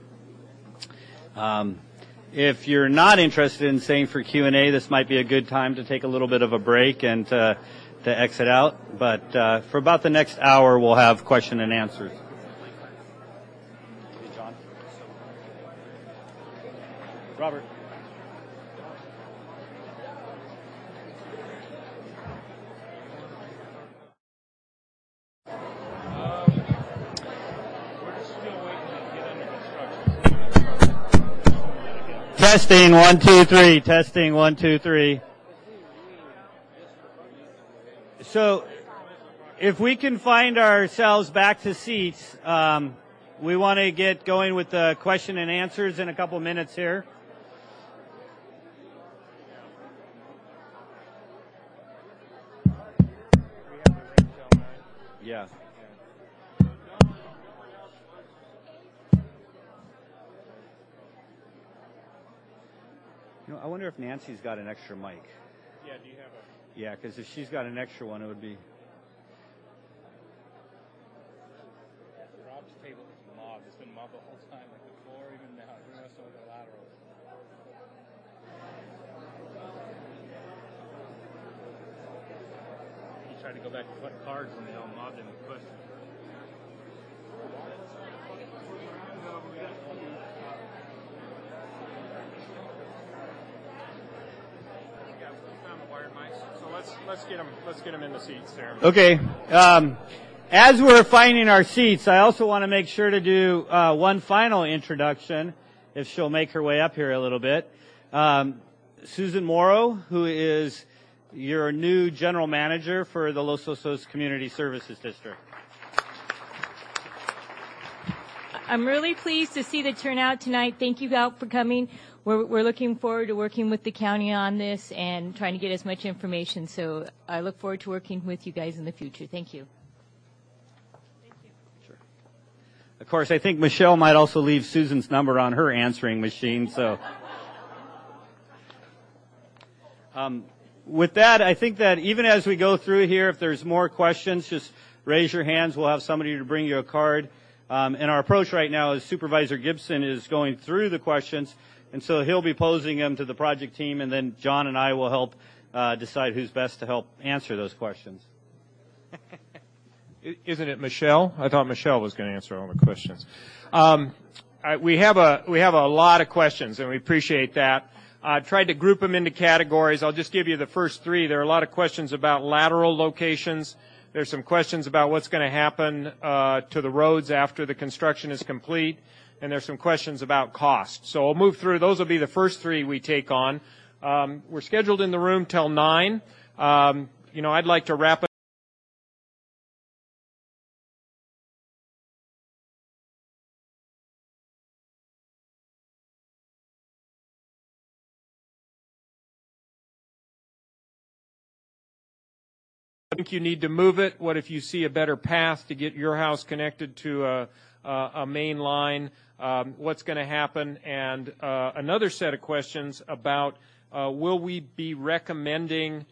If you're not interested in staying for Q&A, this might be a good time to take a little bit of a break and to exit out. But for about the next hour, we'll have question and answers. Hey, John. Robert. Testing, 1, 2, 3. Testing, 1, 2, 3. So, if we can find ourselves back to seats, we want to get going with the question and answers in a couple minutes here. Yeah. You know, I wonder if Nancy's got an extra mic. Yeah, do you have a... Yeah, because if she's got an extra one, it would be... Rob's table is mobbed. It's been mobbed the whole time, like the floor, even now. We're messing with the laterals. He tried to go back to put cards and they all mobbed him with questions. Let's get them in the seats there. Okay. As we're finding our seats, I also want to make sure to do one final introduction, if she'll make her way up here a little bit. Susan Morrow, who is your new general manager for the Los Osos Community Services District. I'm really pleased to see the turnout tonight. Thank you all for coming. We're looking forward to working with the county on this and trying to get as much information. So I look forward to working with you guys in the future. Thank you. Thank you. Sure. Of course, I think Michelle might also leave Susan's number on her answering machine. So with that, I think that even as we go through here, if there's more questions, just raise your hands. We'll have somebody to bring you a card. And our approach right now is Supervisor Gibson is going through the questions, and so he'll be posing them to the project team, and then John and I will help decide who's best to help answer those questions. Isn't it Michelle? I thought Michelle was going to answer all the questions. We have a lot of questions, and we appreciate that. I tried to group them into categories. I'll just give you the first three. There are a lot of questions about lateral locations. There's some questions about what's going to happen to the roads after the construction is complete, and there's some questions about cost. So we'll move through. Those will be the first three we take on. We're scheduled in the room till 9. I'd like to wrap it. I think you need to move it. What if you see a better path to get your house connected to a main line? What's going to happen? And another set of questions about will we be recommending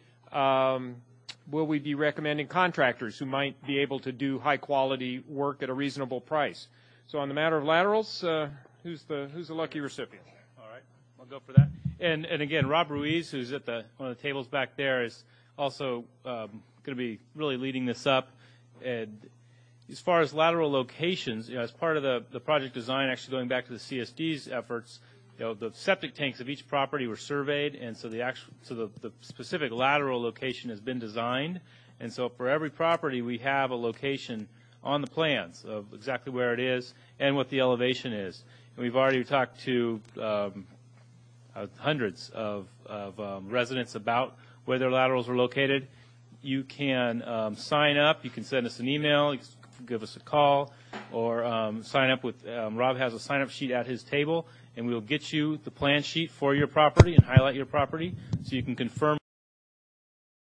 contractors who might be able to do high quality work at a reasonable price? So on the matter of laterals, who's the lucky recipient? All right, I'll go for that. And again, Rob Ruiz, who's at one of the tables back there, is also going to be really leading this up. And as far as lateral locations, as part of the project design, actually going back to the CSD's efforts, the septic tanks of each property were surveyed, and so the specific lateral location has been designed. And so for every property, we have a location on the plans of exactly where it is and what the elevation is. And we've already talked to hundreds of residents about where their laterals were located. You can sign up. You can send us an email. You can give us a call, or sign up with. Rob has a sign-up sheet at his table, and we'll get you the plan sheet for your property and highlight your property so you can confirm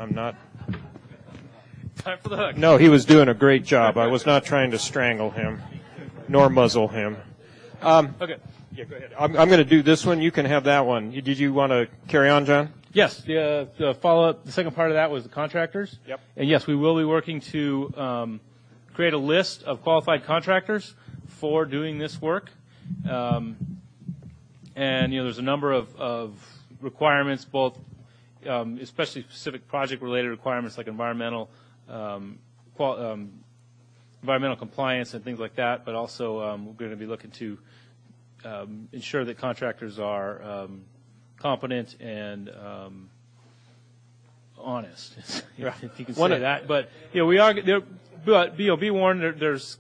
I'm not. Time for the hook. No, he was doing a great job. I was not trying to strangle him, nor muzzle him. Okay. Yeah, go ahead. I'm going to do this one. You can have that one. Did you want to carry on, John? Yes. The follow-up, the second part of that was the contractors. Yep. And yes, we will be working to create a list of qualified contractors for doing this work. And, there's a number of requirements, both especially specific project-related requirements like environmental compliance and things like that, but also we're going to be looking to ensure that contractors are competent and honest, if you can say that. But we are. But be warned. There's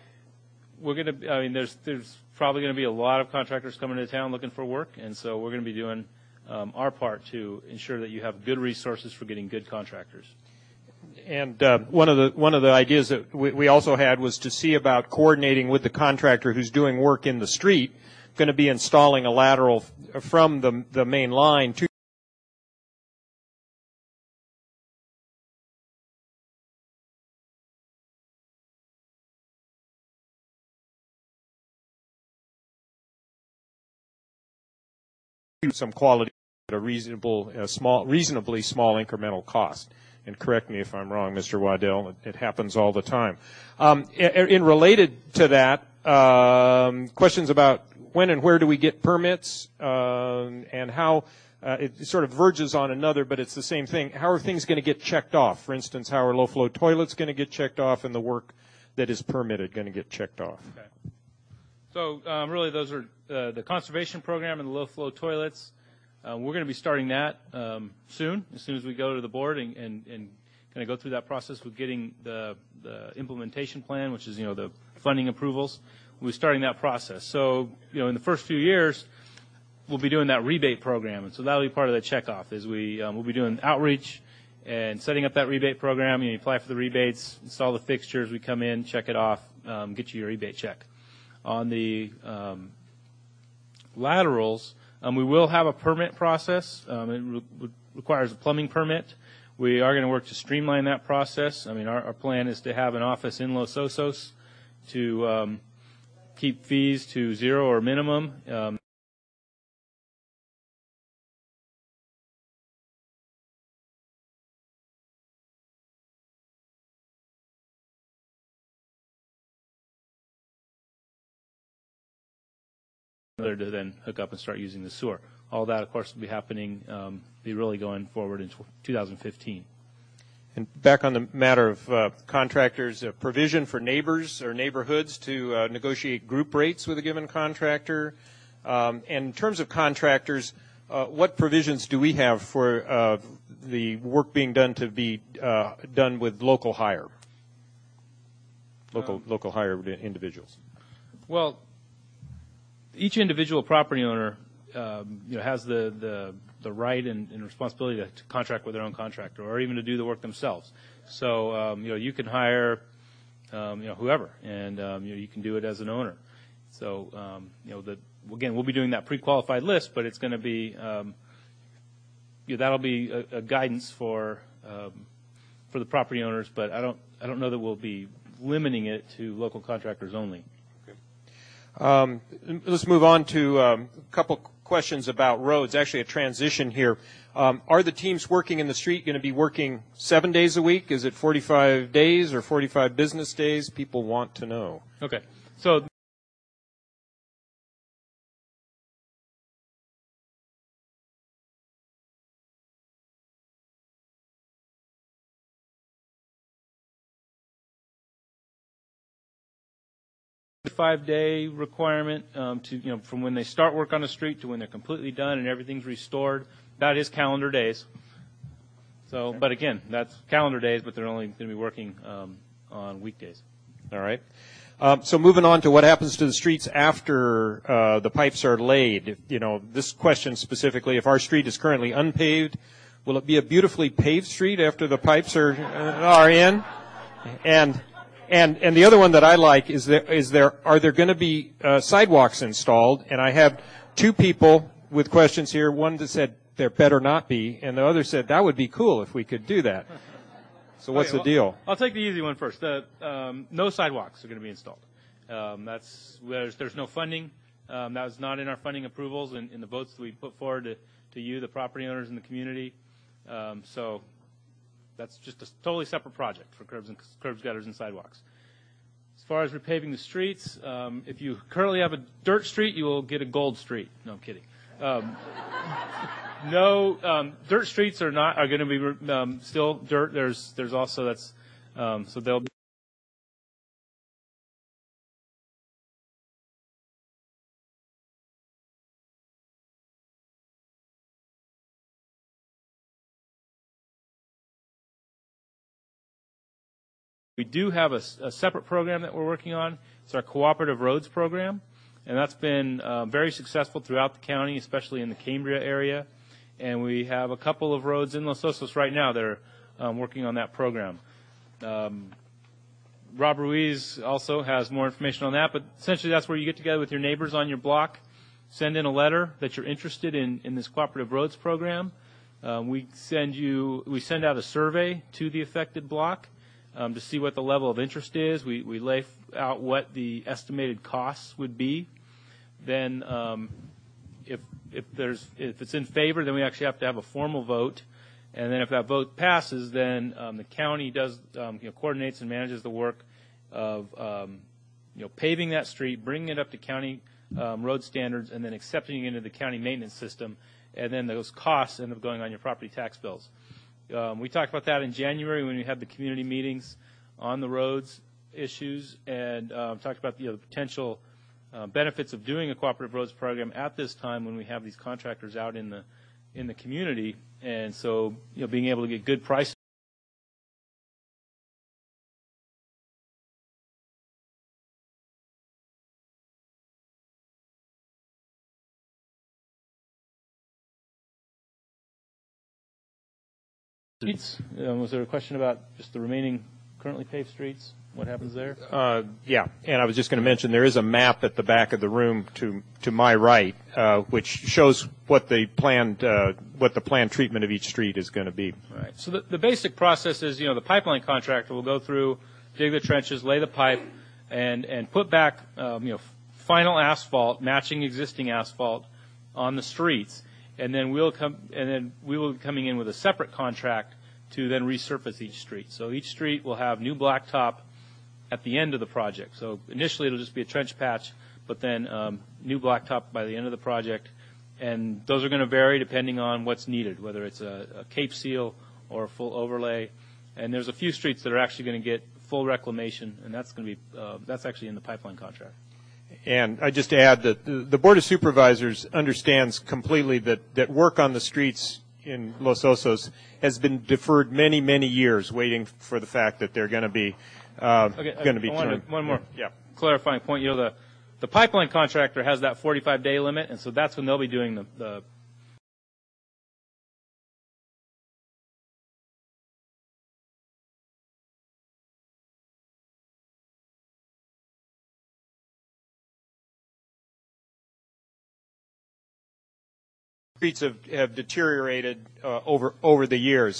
probably going to be a lot of contractors coming to town looking for work, and so we're going to be doing our part to ensure that you have good resources for getting good contractors. And one of the ideas that we also had was to see about coordinating with the contractor who's doing work in the street, going to be installing a lateral from the main line to some quality at a reasonably small incremental cost. And correct me if I'm wrong, Mr. Waddell. It happens all the time. In related to that, questions about when and where do we get permits, and how it sort of verges on another, but it's the same thing. How are things going to get checked off? For instance, how are low-flow toilets going to get checked off, and the work that is permitted going to get checked off? Okay. So really, those are the conservation program and the low-flow toilets. We're going to be starting that soon as we go to the board and kind of go through that process with getting the implementation plan, which is the funding approvals. We'll be starting that process. So in the first few years, we'll be doing that rebate program, and so that'll be part of the checkoff. Is we'll be doing outreach and setting up that rebate program. You apply for the rebates, install the fixtures. We come in, check it off, get you your rebate check. On the laterals. We will have a permit process. It requires a plumbing permit. We are going to work to streamline that process. Our plan is to have an office in Los Osos to keep fees to zero or minimum. To then hook up and start using the sewer. All that, of course, will be happening, be really going forward in 2015. And back on the matter of contractors, provision for neighbors or neighborhoods to negotiate group rates with a given contractor. And in terms of contractors, what provisions do we have for the work being done to be done with local hire? Local hire individuals. Well, each individual property owner, has the right and responsibility to contract with their own contractor, or even to do the work themselves. So, you can hire, whoever, and you can do it as an owner. So, again, we'll be doing that pre-qualified list, but it's going to be, that'll be a guidance for the property owners. But I don't know that we'll be limiting it to local contractors only. Let's move on to a couple questions about roads. Actually, a transition here. Are the teams working in the street going to be working 7 days a week? Is it 45 days or 45 business days? People want to know. Okay. So the 5-day requirement to from when they start work on the street to when they're completely done and everything's restored. That is calendar days. So, but again, that's calendar days, but they're only going to be working on weekdays. All right. So moving on to what happens to the streets after the pipes are laid. This question specifically: if our street is currently unpaved, will it be a beautifully paved street after the pipes are in? And the other one that I like is are there going to be sidewalks installed? And I have two people with questions here. One that said there better not be. And the other said, that would be cool if we could do that. So what's the deal? I'll take the easy one first. No sidewalks are going to be installed. There's no funding. That was not in our funding approvals in the votes that we put forward to you, the property owners in the community. So that's just a totally separate project for curbs, gutters, and sidewalks. As far as repaving the streets, if you currently have a dirt street, you will get a gold street. No, I'm kidding. No, dirt streets are going to be still dirt. There's also that's so they'll be. We do have a separate program that we're working on. It's our Cooperative Roads program, and that's been very successful throughout the county, especially in the Cambria area. And we have a couple of roads in Los Osos right now that are working on that program. Rob Ruiz also has more information on that, but essentially that's where you get together with your neighbors on your block, send in a letter that you're interested in this Cooperative Roads program. We send out a survey to the affected block to see what the level of interest is. We lay out what the estimated costs would be. Then if it's in favor, then we actually have to have a formal vote. And then if that vote passes, then the county does coordinates and manages the work of paving that street, bringing it up to county road standards, and then accepting it into the county maintenance system. And then those costs end up going on your property tax bills. We talked about that in January when we had the community meetings on the roads issues, and talked about the potential benefits of doing a cooperative roads program at this time when we have these contractors out in the community, and so being able to get good prices. Was there a question about just the remaining currently paved streets? What happens there? Yeah, and I was just going to mention there is a map at the back of the room to my right, which shows what the planned treatment of each street is going to be. Right. So the basic process is, the pipeline contractor will go through, dig the trenches, lay the pipe, and put back, final asphalt matching existing asphalt on the streets. And then we will be coming in with a separate contract to then resurface each street. So each street will have new blacktop at the end of the project. So initially it'll just be a trench patch, but then new blacktop by the end of the project. And those are going to vary depending on what's needed, whether it's a cape seal or a full overlay. And there's a few streets that are actually going to get full reclamation, and that's going to be that's actually in the pipeline contract. And I just add that the Board of Supervisors understands completely that work on the streets in Los Osos has been deferred many, many years, waiting for the fact that they're going to be one more clarifying point. The pipeline contractor has that 45-day limit, and so that's when they'll be doing the streets have deteriorated over the years.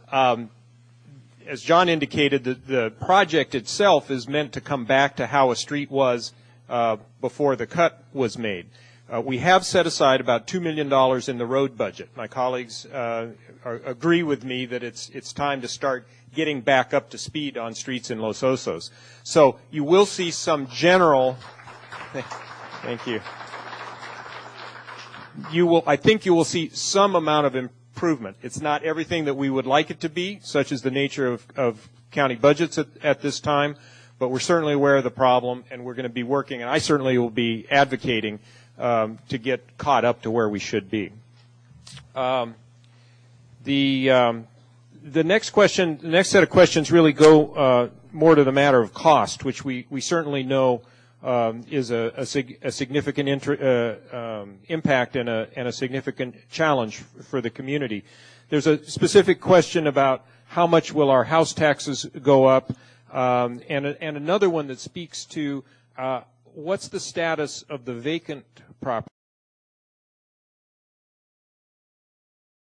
As John indicated, the project itself is meant to come back to how a street was before the cut was made. We have set aside about $2 million in the road budget. My colleagues agree with me that it's time to start getting back up to speed on streets in Los Osos. So you will see some general. Thank you. I think you will see some amount of improvement. It's not everything that we would like it to be, such as the nature of county budgets at this time, but we're certainly aware of the problem, and we're going to be working, and I certainly will be advocating to get caught up to where we should be. The next set of questions really go more to the matter of cost, which we certainly know is a significant impact and a significant challenge for the community. There's a specific question about how much will our house taxes go up, and another one that speaks to what's the status of the vacant property.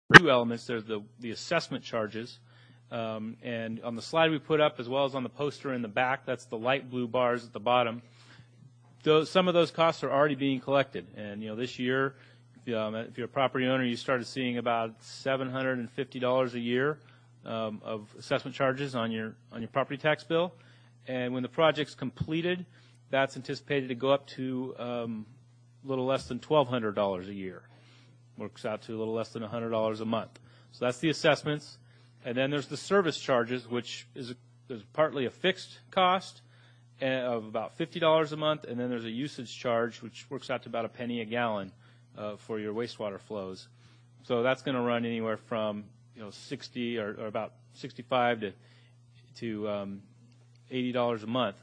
two elements. There's the assessment charges, and on the slide we put up, as well as on the poster in the back, that's the light blue bars at the bottom. Some of those costs are already being collected, and this year, if you're a property owner, you started seeing about $750 a year of assessment charges on your property tax bill, and when the project's completed, that's anticipated to go up to a little less than $1,200 a year. Works out to a little less than $100 a month. So that's the assessments. And then there's the service charges, which is partly a fixed cost of about $50 a month, and then there's a usage charge, which works out to about a penny a gallon for your wastewater flows. So that's going to run anywhere from 60 or about $65 to $80 a month.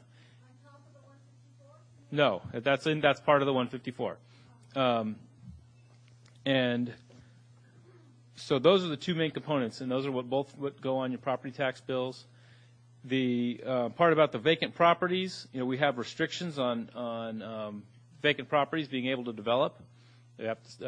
No, that's part of the 154. And so those are the two main components, and those are what go on your property tax bills. The part about the vacant properties, we have restrictions on vacant properties being able to develop. They have to,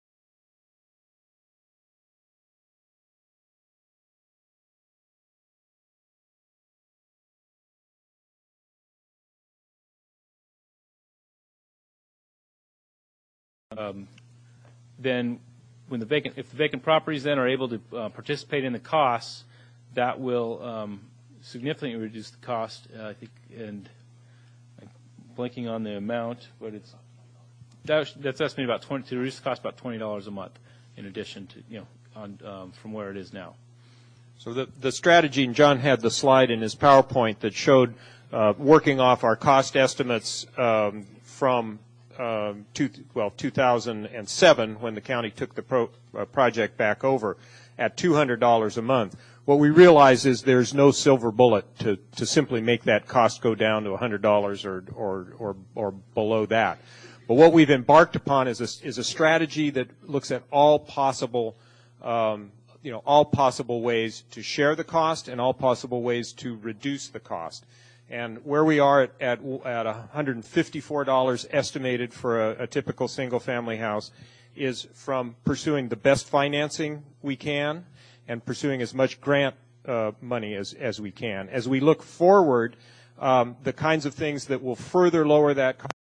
then when if the vacant properties then are able to participate in the costs, that will significantly reduce the cost, I think, and I'm blanking on the amount, but that's estimated to reduce the cost about $20 a month in addition to, from where it is now. So the strategy, and John had the slide in his PowerPoint that showed working off our cost estimates from 2007 when the county took the project back over at $200 a month. What we realize is there's no silver bullet to simply make that cost go down to $100 or below that. But what we've embarked upon is a strategy that looks at all possible ways to share the cost and all possible ways to reduce the cost. And where we are at $154 estimated for a typical single-family house is from pursuing the best financing we can and pursuing as much grant money as we can. As we look forward, the kinds of things that will further lower that cost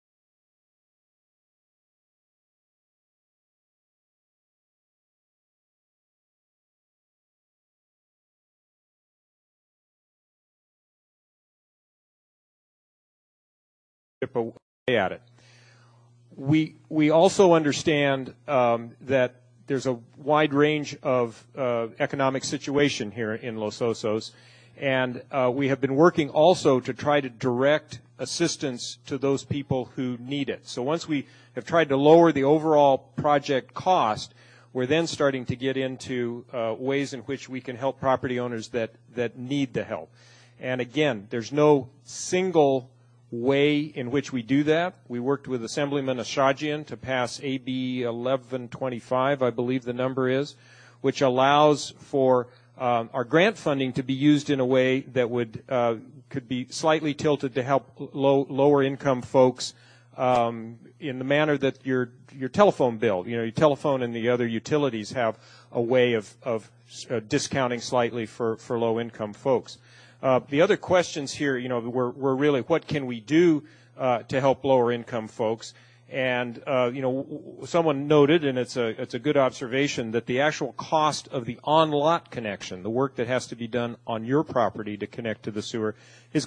away at it. We also understand that there's a wide range of economic situation here in Los Osos, and we have been working also to try to direct assistance to those people who need it. So once we have tried to lower the overall project cost, we're then starting to get into ways in which we can help property owners that need the help. And again, there's no single way in which we do that. We worked with Assemblyman Ashajian to pass AB 1125, I believe the number is, which allows for our grant funding to be used in a way that could be slightly tilted to help lower income folks in the manner that your telephone bill, your telephone and the other utilities have a way of discounting slightly for low income folks. The other questions here, were really what can we do to help lower income folks? And someone noted, and it's a good observation, that the actual cost of the on-lot connection, the work that has to be done on your property to connect to the sewer, is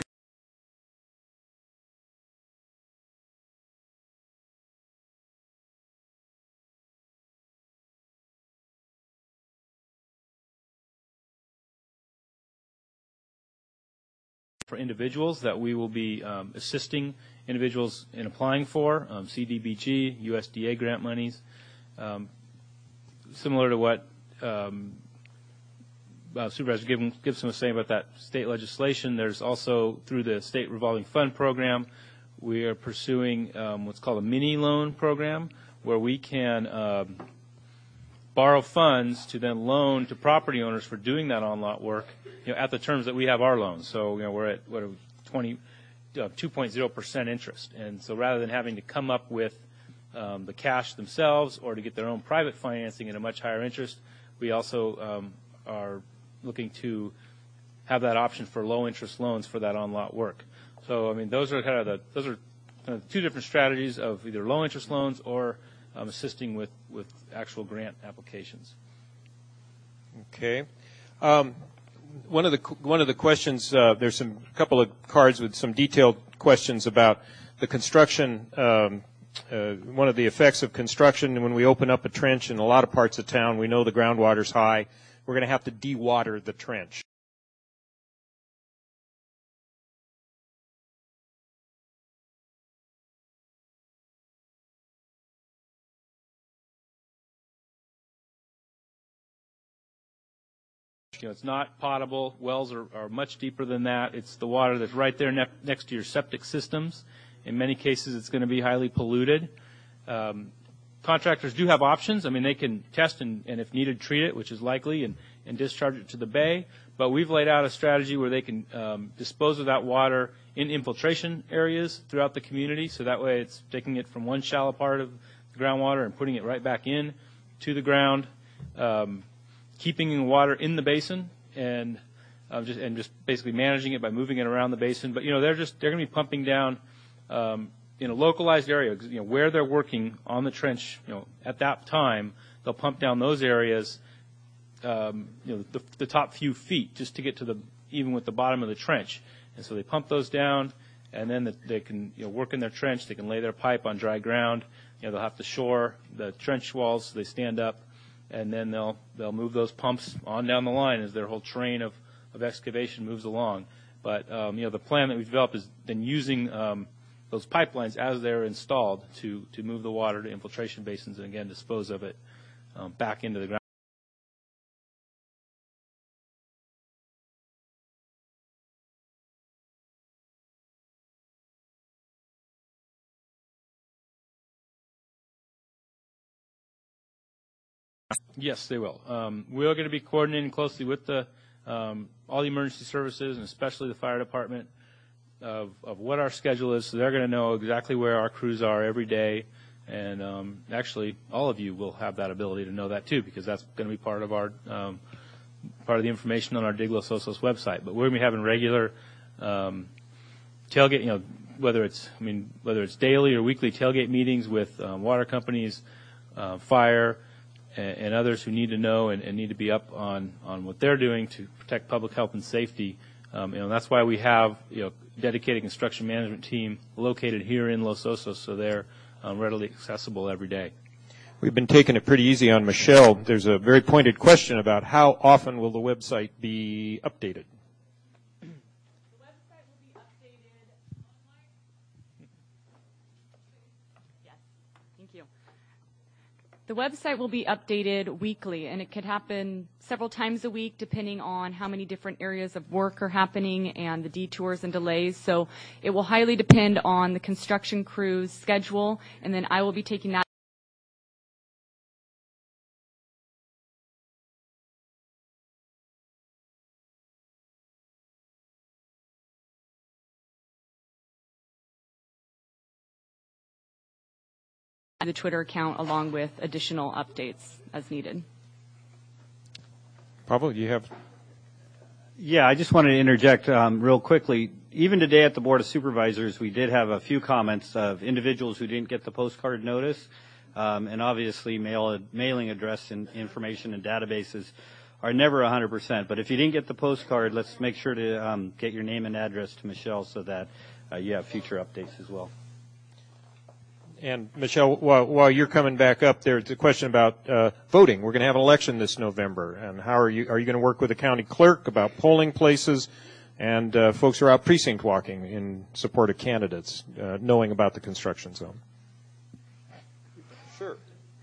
for individuals that we will be assisting individuals in applying for, CDBG, USDA grant monies. Similar to what Supervisor Gibson was saying about that state legislation, there's also, through the State Revolving Fund Program, we are pursuing what's called a mini loan program, where we can borrow funds to then loan to property owners for doing that on-lot work, at the terms that we have our loans. So, we're at 2.0% interest. And so rather than having to come up with the cash themselves or to get their own private financing at a much higher interest. We also are looking to have that option for low interest loans for that on-lot work. So, I mean, those are kind of the two different strategies of either low interest loans or assisting with actual grant applications. Okay. One of the questions, there's a couple of cards with some detailed questions about the construction. One of the effects of construction when we open up a trench in a lot of parts of town, we know the groundwater's high. We're going to have to de-water the trench. You know, it's not potable. Wells are much deeper than that. It's the water that's right there next to your septic systems. In many cases, it's going to be highly polluted. Contractors do have options. I mean, they can test and if needed, treat it, which is likely, and discharge it to the bay. But we've laid out a strategy where they can dispose of that water in infiltration areas throughout the community. So that way it's taking it from one shallow part of the groundwater and putting it right back in to the ground. Keeping the water in the basin and just basically managing it by moving it around the basin. But, you know, they're going to be pumping down in a localized area, you know, where they're working on the trench, you know, at that time, they'll pump down those areas, you know, the top few feet just to get to even with the bottom of the trench. And so they pump those down, and then they can, you know, work in their trench. They can lay their pipe on dry ground. You know, they'll have to shore the trench walls so they stand up. And then they'll move those pumps on down the line as their whole train of excavation moves along. But you know, the plan that we've developed is then using those pipelines as they're installed to move the water to infiltration basins and again dispose of it back into the ground. Yes, they will. We are going to be coordinating closely with all the emergency services and especially the fire department of what our schedule is. So they're going to know exactly where our crews are every day. And actually, all of you will have that ability to know that too, because that's going to be part of the information on our Dig Los Osos website. But we're going to be having regular tailgate, you know, whether it's daily or weekly tailgate meetings with water companies, fire, and others who need to know and need to be up on what they're doing to protect public health and safety. You know, that's why we have, you know, dedicated construction management team located here in Los Osos, so they're readily accessible every day. We've been taking it pretty easy on Michelle. There's a very pointed question about how often will the website be updated? The website will be updated weekly, and it could happen several times a week depending on how many different areas of work are happening and the detours and delays. So it will highly depend on the construction crew's schedule, and then I will be taking that the Twitter account along with additional updates as needed. Pablo, you have? Yeah, I just wanted to interject real quickly. Even today at the Board of Supervisors, we did have a few comments of individuals who didn't get the postcard notice, and obviously mailing address and information and databases are never 100%. But if you didn't get the postcard, let's make sure to get your name and address to Michelle so that you have future updates as well. And Michelle, while you're coming back up, there's a question about voting. We're going to have an election this November, and how are you going to work with the county clerk about polling places and folks who are out precinct walking in support of candidates, knowing about the construction zone? Sure.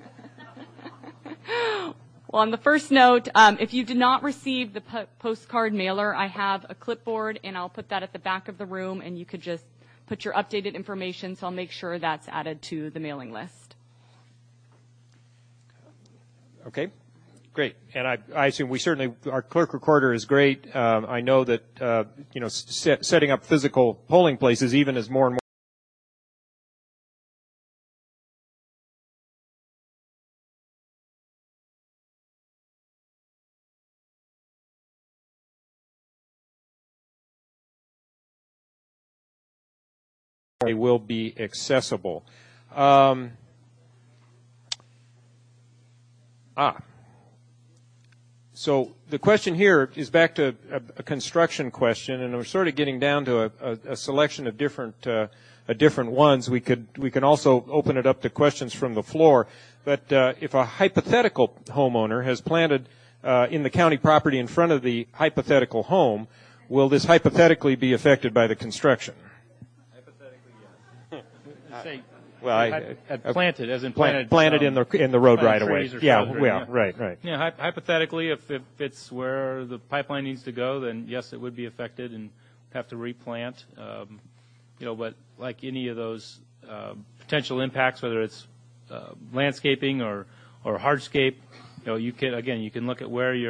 Well, on the first note, if you did not receive the postcard mailer, I have a clipboard, and I'll put that at the back of the room, and you could just put your updated information, so I'll make sure that's added to the mailing list. Okay, great. And I assume our clerk recorder is great. I know that, you know, setting up physical polling places, even as more and more they will be accessible. So the question here is back to a construction question, and we're sort of getting down to a selection of different ones. We can also open it up to questions from the floor. But if a hypothetical homeowner has planted in the county property in front of the hypothetical home, will this hypothetically be affected by the construction? Hypothetically, yes. Well, planted, as in planted in the road right away. Yeah, right. Yeah, hypothetically, if it's where the pipeline needs to go, then yes, it would be affected and have to replant. But like any of those potential impacts, whether it's landscaping or hardscape, you can look at where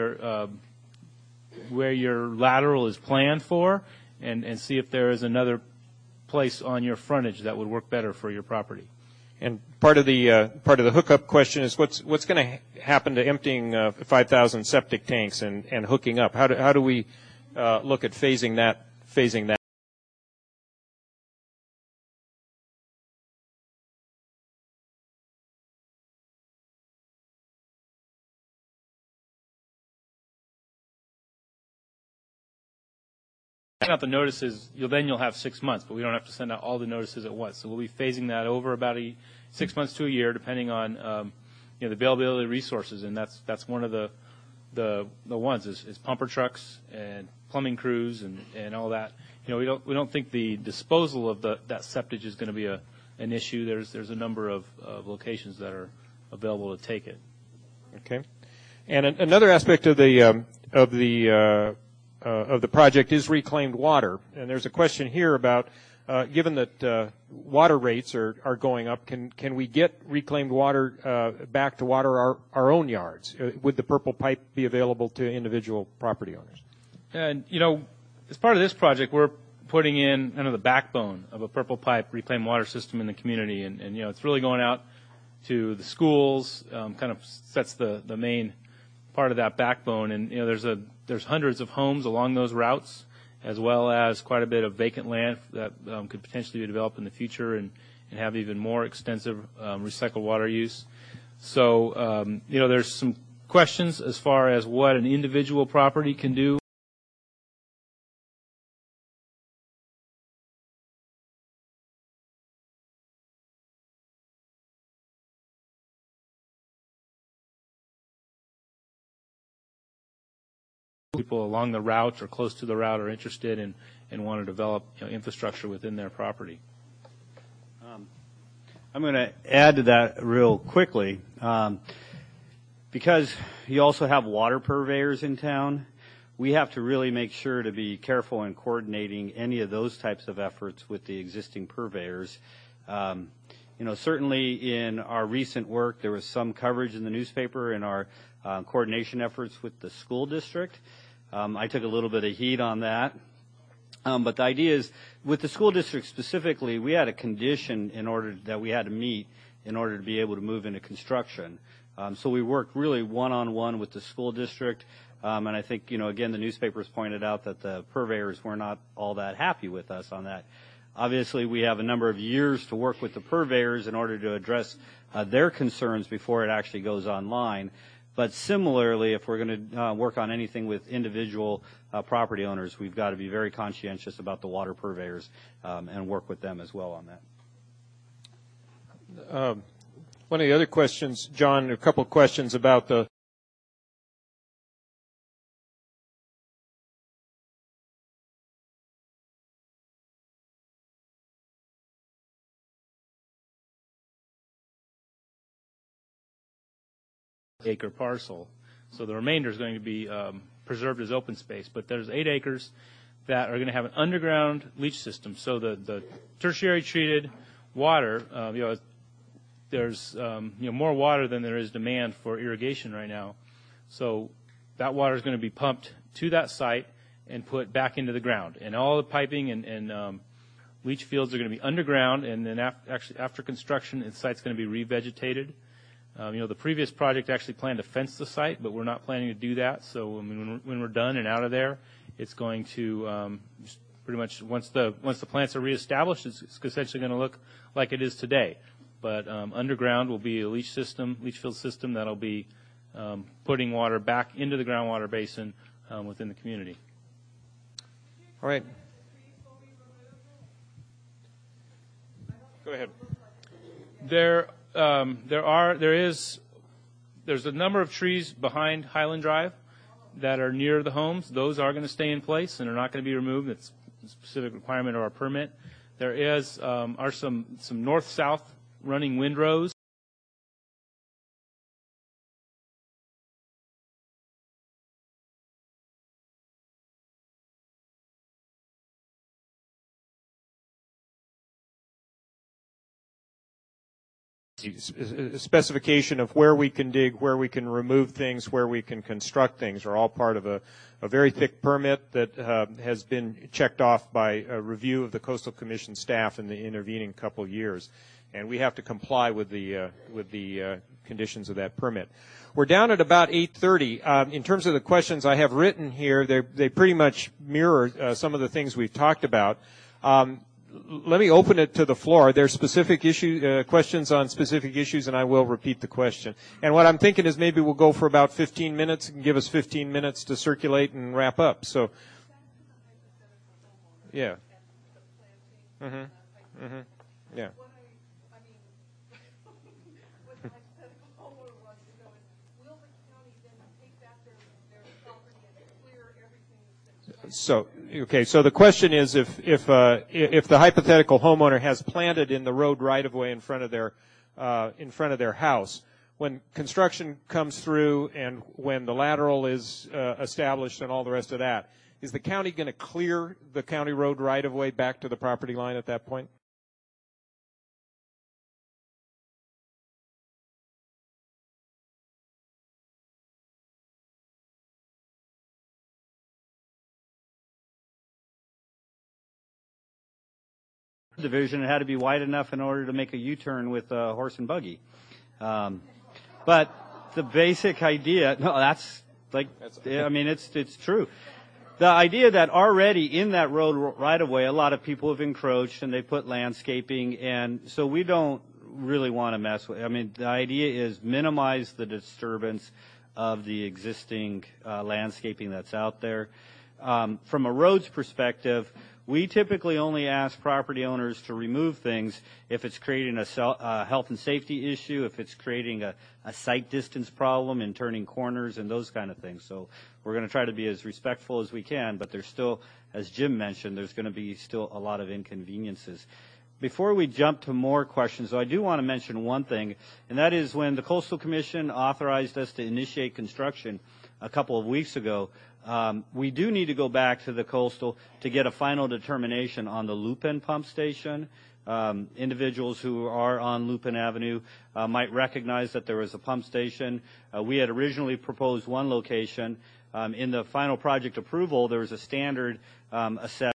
your lateral is planned for, and see if there is another place on your frontage that would work better for your property. And part of the hookup question is what's going to happen to emptying 5,000 septic tanks and hooking up? How do we look at phasing that? Send out the notices, you'll have 6 months, but we don't have to send out all the notices at once. So we'll be phasing that over about 6 months to a year, depending on the availability of resources, and that's one of the ones is pumper trucks and plumbing crews and all that. We don't think the disposal of that septage is going to be an issue. There's a number of locations that are available to take it. Okay, and another aspect of the project is reclaimed water. And there's a question here about, given that water rates are going up, can we get reclaimed water back to water our own yards? Would the purple pipe be available to individual property owners? And, as part of this project, we're putting in kind of the backbone of a purple pipe reclaimed water system in the community. And it's really going out to the schools, kind of sets the main part of that backbone. And, there's hundreds of homes along those routes, as well as quite a bit of vacant land that could potentially be developed in the future and have even more extensive recycled water use. So, there's some questions as far as what an individual property can do. People along the route or close to the route are interested and want to develop infrastructure within their property. I'm going to add to that real quickly. Because you also have water purveyors in town, we have to really make sure to be careful in coordinating any of those types of efforts with the existing purveyors. Certainly in our recent work, there was some coverage in the newspaper in our coordination efforts with the school district. I took a little bit of heat on that. But the idea is, with the school district specifically, we had a condition that we had to meet in order to be able to move into construction. So we worked really one-on-one with the school district. And I think, again, the newspapers pointed out that the purveyors were not all that happy with us on that. Obviously, we have a number of years to work with the purveyors in order to address their concerns before it actually goes online. But similarly, if we're going to work on anything with individual property owners, we've got to be very conscientious about the water purveyors and work with them as well on that. One of the other questions, John, a couple of questions about the acre parcel. So the remainder is going to be preserved as open space. But there's 8 acres that are going to have an underground leach system. So the tertiary treated water, there's more water than there is demand for irrigation right now. So that water is going to be pumped to that site and put back into the ground. And all the piping and leach fields are going to be underground. And then after construction, the site's going to be revegetated. The previous project actually planned to fence the site, but we're not planning to do that. So when we're done and out of there, it's going to pretty much once the plants are reestablished, it's essentially going to look like it is today. But underground will be a leach field system that'll be putting water back into the groundwater basin within the community. All right. Go ahead. There's a number of trees behind Highland Drive that are near the homes. Those are going to stay in place and are not going to be removed. It's a specific requirement of our permit. There are some north-south running windrows. Specification of where we can dig, where we can remove things, where we can construct things are all part of a very thick permit that has been checked off by a review of the Coastal Commission staff in the intervening couple of years. And we have to comply with the conditions of that permit. We're down at about 8:30. In terms of the questions I have written here, they pretty much mirror some of the things we've talked about. Let me open it to the floor. There's specific questions on specific issues, and I will repeat the question. And what I'm thinking is maybe we'll go for about 15 minutes and give us 15 minutes to circulate and wrap up. So, yeah. Yeah. So, okay. So the question is, if the hypothetical homeowner has planted in the road right of way in front of their house, when construction comes through and when the lateral is established and all the rest of that, is the county going to clear the county road right of way back to the property line at that point? Division, it had to be wide enough in order to make a U-turn with a horse and buggy. But the basic idea, it's true. The idea that already in that road right away, a lot of people have encroached and they put landscaping, and so we don't really want to mess with. I mean, the idea is minimize the disturbance of the existing landscaping that's out there. From a roads perspective, we typically only ask property owners to remove things if it's creating a health and safety issue, if it's creating a sight distance problem in turning corners and those kind of things. So we're going to try to be as respectful as we can, but there's still, as Jim mentioned, there's going to be still a lot of inconveniences. Before we jump to more questions, though, I do want to mention one thing, and that is when the Coastal Commission authorized us to initiate construction a couple of weeks ago, we do need to go back to the coastal to get a final determination on the Lupin pump station. Individuals who are on Lupin Avenue might recognize that there was a pump station. We had originally proposed one location. In the final project approval, there was a standard assessment.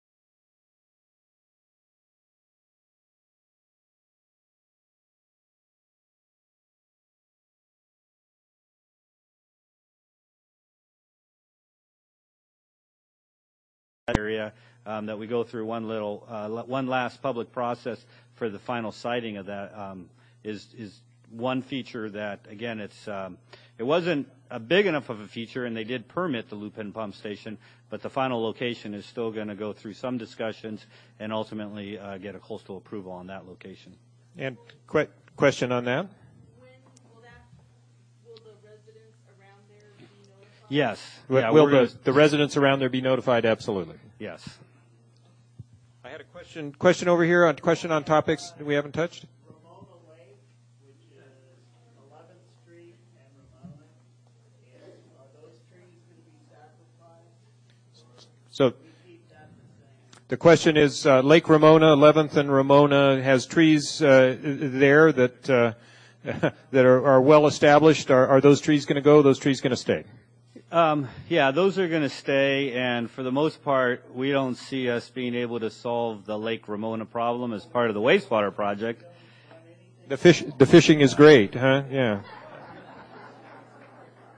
Area that we go through one last public process for the final siting of that is one feature that, again, it wasn't a big enough of a feature, and they did permit the Lupin pump station, but the final location is still going to go through some discussions and ultimately get a coastal approval on that location. And question on that? Yes. Will the residents around there be notified? Absolutely. Yes. I had a question over here, a question on topics that we haven't touched. Ramona Lake, which is 11th Street and Ramona, are those trees going to be sacrificed? So the question is, Lake Ramona, 11th and Ramona has trees there that are well established. Are those trees going to go? Are those trees going to stay? Yeah, those are going to stay, and for the most part, we don't see us being able to solve the Lake Ramona problem as part of the wastewater project. The fishing is great, huh? Yeah.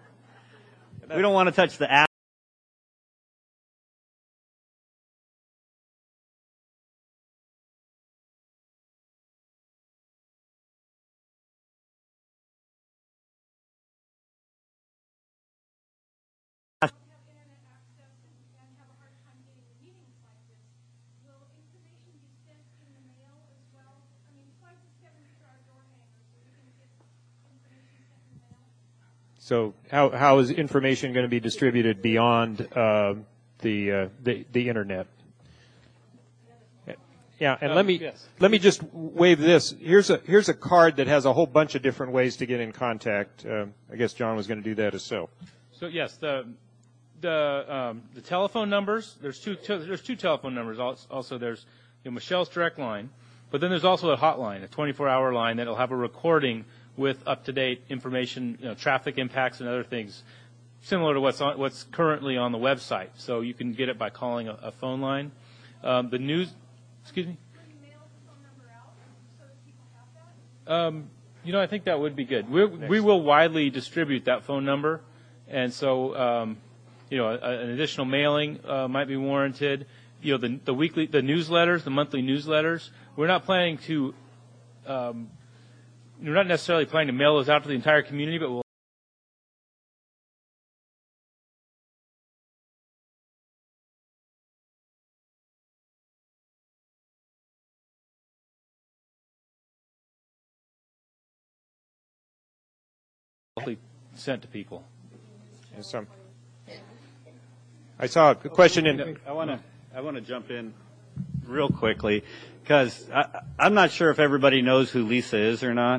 We don't want to touch the So how is information going to be distributed beyond the internet? Yeah, and let me just wave this. Here's a card that has a whole bunch of different ways to get in contact. I guess John was going to do that as so. So yes, the telephone numbers. There's two telephone numbers. Also, there's Michelle's direct line, but then there's also a hotline, a 24-hour line that'll have a recording with up-to-date information, traffic impacts and other things, similar to what's currently on the website. So you can get it by calling a phone line. The news. Excuse me? I think that would be good. We will widely distribute that phone number, and so an additional mailing might be warranted. The newsletters, the monthly newsletters. We're not planning to. We're not necessarily planning to mail those out to the entire community, but we'll. Sent to people. I saw a question in. I want to jump in real quickly because I'm not sure if everybody knows who Lisa is or not.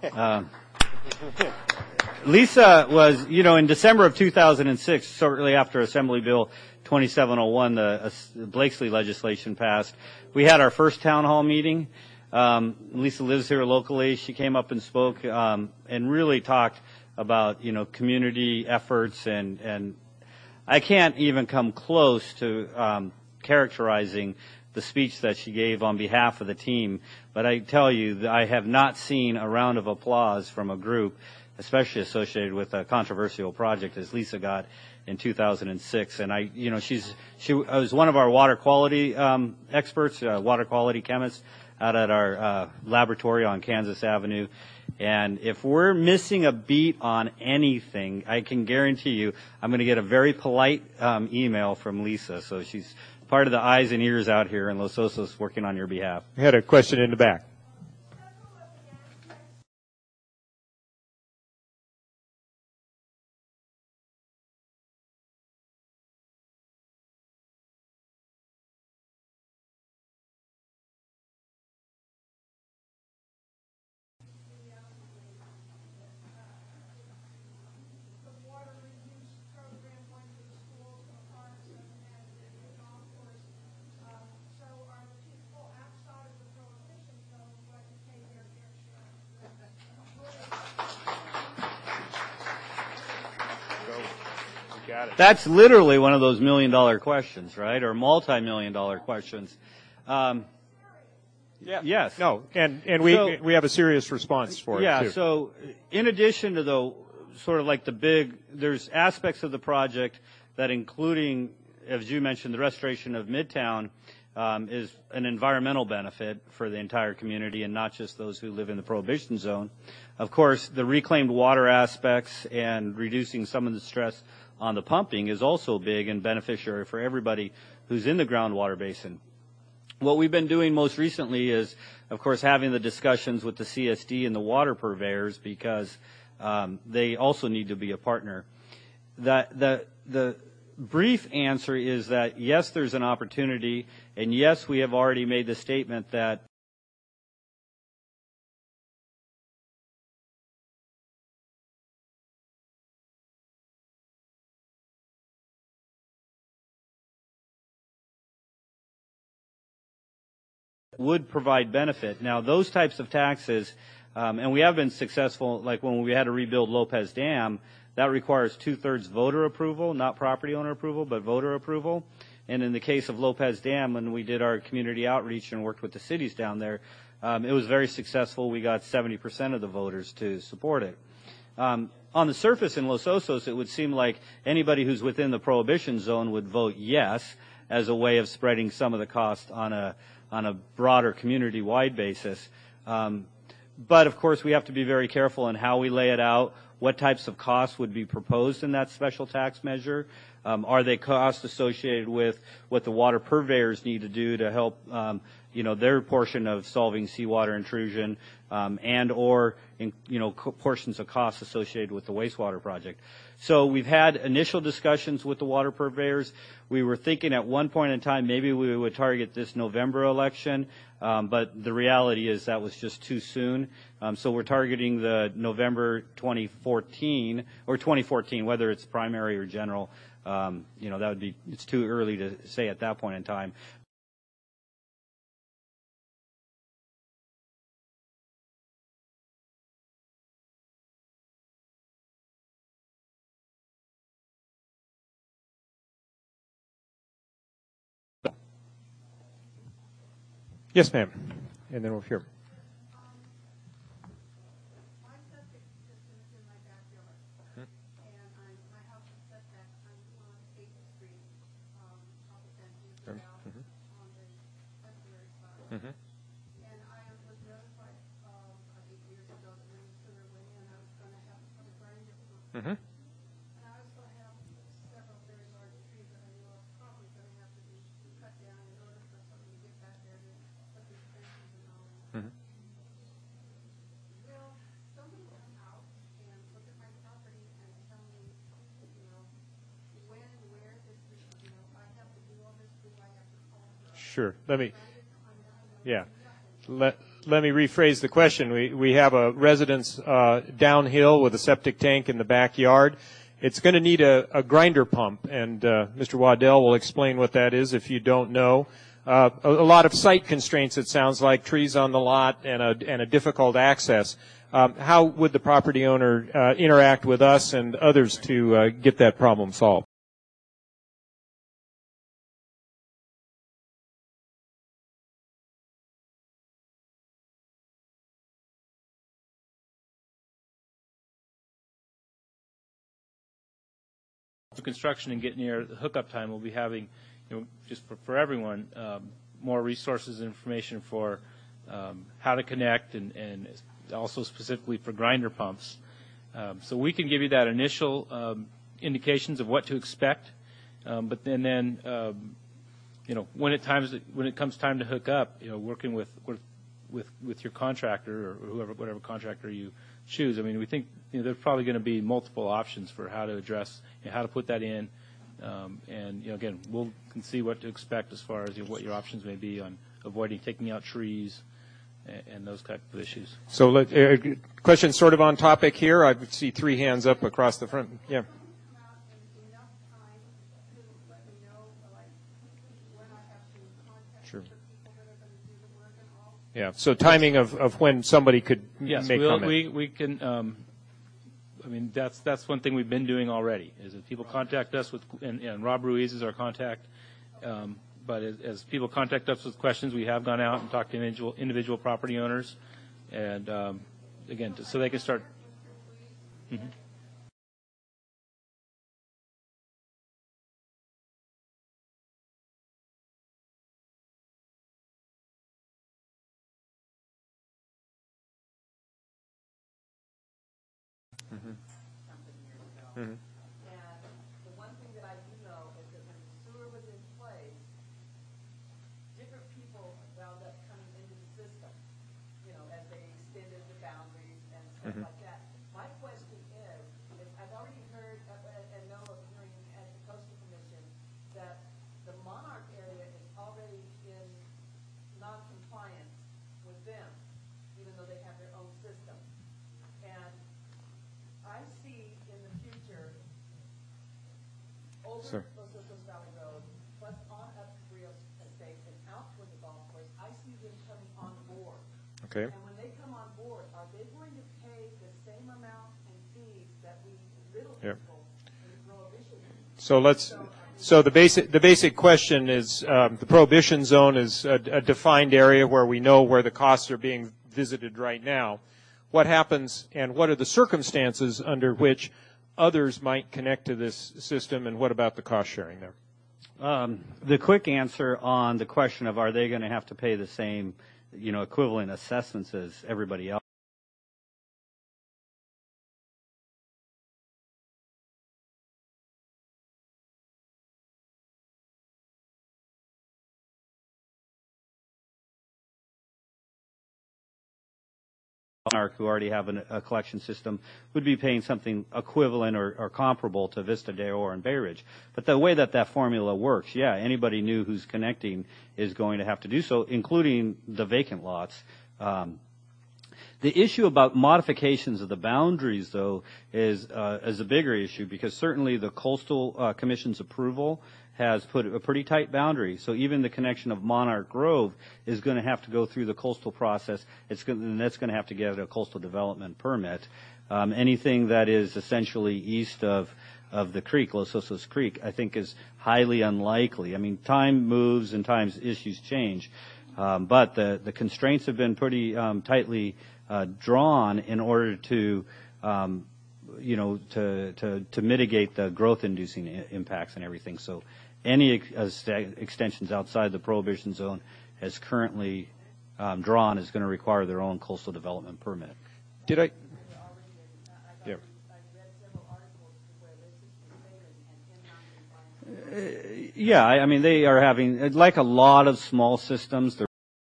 Lisa was, in December of 2006, shortly after Assembly Bill 2701, the Blakesley legislation passed. We had our first town hall meeting. Lisa lives here locally. She came up and spoke and really talked about community efforts, and I can't even come close to characterizing the speech that she gave on behalf of the team. But I tell you, I have not seen a round of applause from a group, especially associated with a controversial project as Lisa got in 2006. And she was one of our water quality experts, water quality chemists out at our laboratory on Kansas Avenue. And if we're missing a beat on anything, I can guarantee you I'm going to get a very polite email from Lisa. So she's part of the eyes and ears out here in Los Osos working on your behalf. We had a question in the back. That's literally one of those $1 million questions, right? Or multi-million-dollar questions. Yes. No, and we have a serious response for it, too. Yeah, so in addition to there's aspects of the project that including, as you mentioned, the restoration of Midtown is an environmental benefit for the entire community and not just those who live in the Prohibition Zone. Of course, the reclaimed water aspects and reducing some of the stress on the pumping is also big and beneficiary for everybody who's in the groundwater basin. What we've been doing most recently is, of course, having the discussions with the CSD and the water purveyors because they also need to be a partner. The brief answer is that, yes, there's an opportunity, and yes, we have already made the statement that would provide benefit. Now, those types of taxes, and we have been successful, like when we had to rebuild Lopez Dam, that requires 2/3 voter approval, not property owner approval, but voter approval. And in the case of Lopez Dam, when we did our community outreach and worked with the cities down there, it was very successful. We got 70% of the voters to support it. On the surface in Los Osos, it would seem like anybody who's within the Prohibition Zone would vote yes as a way of spreading some of the cost on a broader community-wide basis. But, of course, we have to be very careful in how we lay it out, what types of costs would be proposed in that special tax measure. Are they costs associated with what the water purveyors need to do to help their portion of solving seawater intrusion, and or portions of costs associated with the wastewater project. So we've had initial discussions with the water purveyors. We were thinking at one point in time maybe we would target this November election, but the reality is that was just too soon. So we're targeting the November 2014 or 2014, whether it's primary or general. That would be, it's too early to say at that point in time. Yes, ma'am. And then over here. My septic system is in my backyard, and my house is set back. I'm on 8th Street, opposite on the February side. And I was notified 8 years ago that when the sewer went in, I was going to have to put a grinder pump. And I also have several very large trees that I know are probably going to have to be cut down in order for somebody to get back there to put these fences and all that. Will somebody come out and look at my property and tell me, when and where this is, I have to do all this, do I have to call? Sure. Let me rephrase the question. We have a residence downhill with a septic tank in the backyard. It's going to need a grinder pump, and Mr. Waddell will explain what that is if you don't know. A lot of site constraints, it sounds like, trees on the lot and a difficult access. How would the property owner interact with us and others to get that problem solved? For construction and get near the hookup time, we'll be having, just for everyone, more resources and information for how to connect and also specifically for grinder pumps. So we can give you that initial indications of what to expect, but then when it comes time to hook up, working with your contractor or whatever contractor you choose. I mean, we think there's probably going to be multiple options for how to address, how to put that in, and again, we'll can see what to expect as far as what your options may be on avoiding taking out trees and those type of issues. So, question sort of on topic here. I see 3 hands up across the front. Yeah. Sure. Yeah. So timing of when somebody could make comment. We can. I mean, that's one thing we've been doing already. Is that people contact us with, and Rob Ruiz is our contact. But as people contact us with questions, we have gone out and talked to individual property owners, and again, so they can start. And the one thing that I do know is that when the sewer was in place, different people wound up coming into the system, as they extended the boundaries and stuff like that. My question is I've already heard and know of hearing at the Coastal Commission that the Monarch area is already in non-compliance with them, even though they have their own system. And I see in the future over Los Osos Valley Road, plus on up to Rios Estate and out toward the golf course, I see them coming on board. Okay. And when they come on board, are they going to pay the same amount in fees that we little people in the prohibition? So the basic question is the prohibition zone is a defined area where we know where the costs are being visited right now. What happens and what are the circumstances under which others might connect to this system, and what about the cost sharing there? The quick answer on the question of are they going to have to pay the same, equivalent assessments as everybody else. Monarch, who already have a collection system, would be paying something equivalent or comparable to Vista de Oro and Bay Ridge. But the way that formula works, yeah, anybody new who's connecting is going to have to do so, including the vacant lots. The issue about modifications of the boundaries, though, is a bigger issue, because certainly the Coastal Commission's approval has put a pretty tight boundary. So even the connection of Monarch Grove is going to have to go through the coastal process. And that's going to have to get a coastal development permit. Anything that is essentially east of the creek, Los Osos Creek, I think is highly unlikely. I mean, time moves and times issues change. But the constraints have been pretty tightly drawn in order to to mitigate the growth-inducing impacts and everything. So any extensions outside the prohibition zone as currently drawn is going to require their own coastal development permit. Did I? Yeah. Yeah, I mean, they are having, like a lot of small systems, they're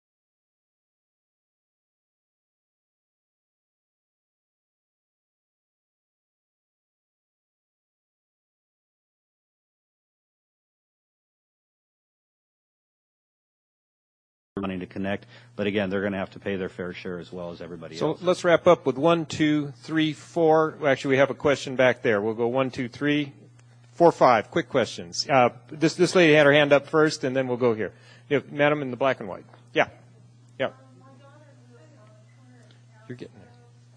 wanting to connect, but again, they're going to have to pay their fair share as well as everybody else. So let's wrap up with 1, 2, 3, 4. Actually, we have a question back there. We'll go 1, 2, 3, 4, 5. Quick questions. This lady had her hand up first, and then we'll go here. Madam in the black and white. Yeah. Yeah. You're getting there.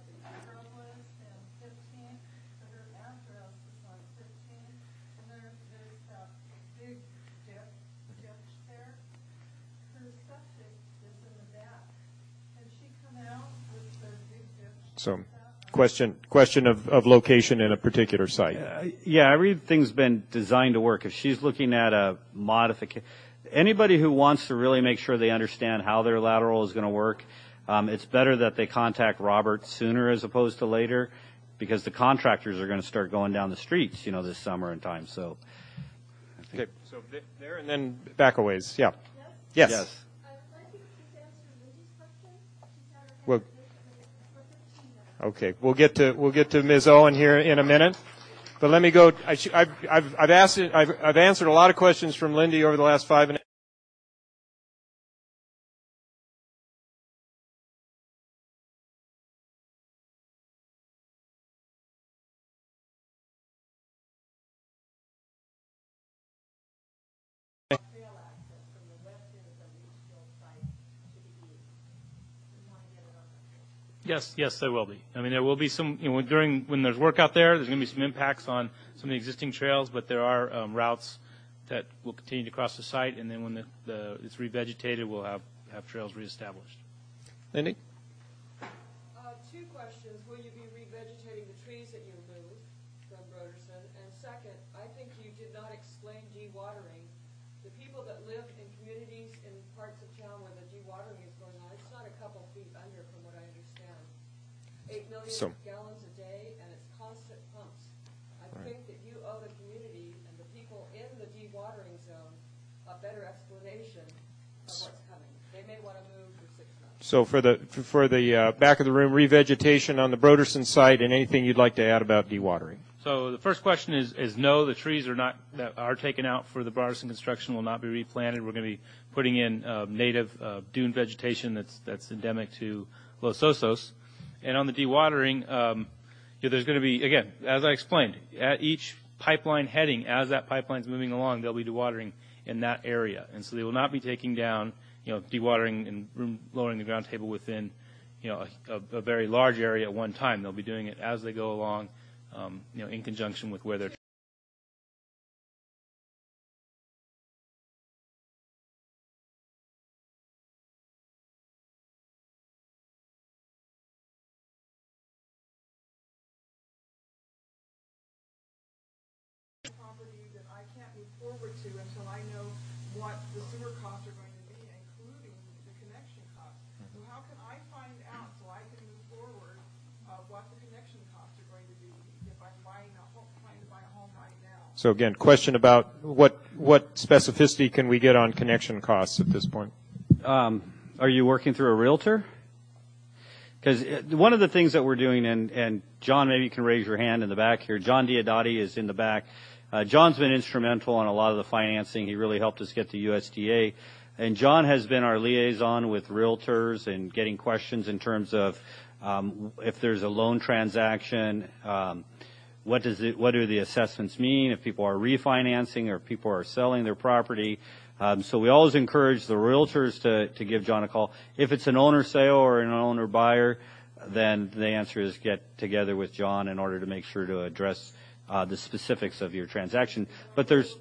So, question of location in a particular site. Yeah, everything's been designed to work. If she's looking at a modification, anybody who wants to really make sure they understand how their lateral is going to work, it's better that they contact Robert sooner as opposed to later, because the contractors are going to start going down the streets, this summer and time. So, okay, so there and then back a ways. Yeah. Yes. Yes. Well, okay, we'll get to Ms. Owen here in a minute, but let me go. I've answered a lot of questions from Lindy over the last 5 minutes. Yes, there will be. I mean, there will be some, when there's work out there, there's going to be some impacts on some of the existing trails, but there are routes that will continue to cross the site, and then when it's revegetated, we'll have trails reestablished. Lindy? 2 questions. Will you be revegetating the trees that you removed from Broderson? And second, I think you did not explain dewatering. The people that live in communities in parts of town where the dewatering is going on, it's not a couple feet under, from what I understand. 8 million gallons a day, and it's constant pumps. I think that you owe the community and the people in the dewatering zone a better explanation of what's coming. They may want to move for 6 months. So for the back of the room, revegetation on the Broderson site, and anything you'd like to add about dewatering? So the first question is no, the trees that are taken out for the Broderson construction will not be replanted. We're going to be putting in native dune vegetation that's endemic to Los Osos. And on the dewatering, there's going to be, again, as I explained, at each pipeline heading, as that pipeline's moving along, they'll be dewatering in that area. And so they will not be taking down, dewatering and lowering the ground table within, a very large area at one time. They'll be doing it as they go along, in conjunction with where they're property that I can't move forward to until I know what the sewer costs are going to be, including the connection costs. So how can I find out so I can move forward what the connection costs are going to be if I'm trying to buy a home right now? So again, question about what specificity can we get on connection costs at this point? Are you working through a realtor? Because one of the things that we're doing, and John, maybe you can raise your hand in the back here. John Diodati is in the back. John's been instrumental in a lot of the financing. He really helped us get the USDA. And John has been our liaison with realtors and getting questions in terms of if there's a loan transaction, what do the assessments mean if people are refinancing or if people are selling their property. So we always encourage the realtors to give John a call. If it's an owner sale or an owner buyer, then the answer is get together with John in order to make sure to address the specifics of your transaction. But there's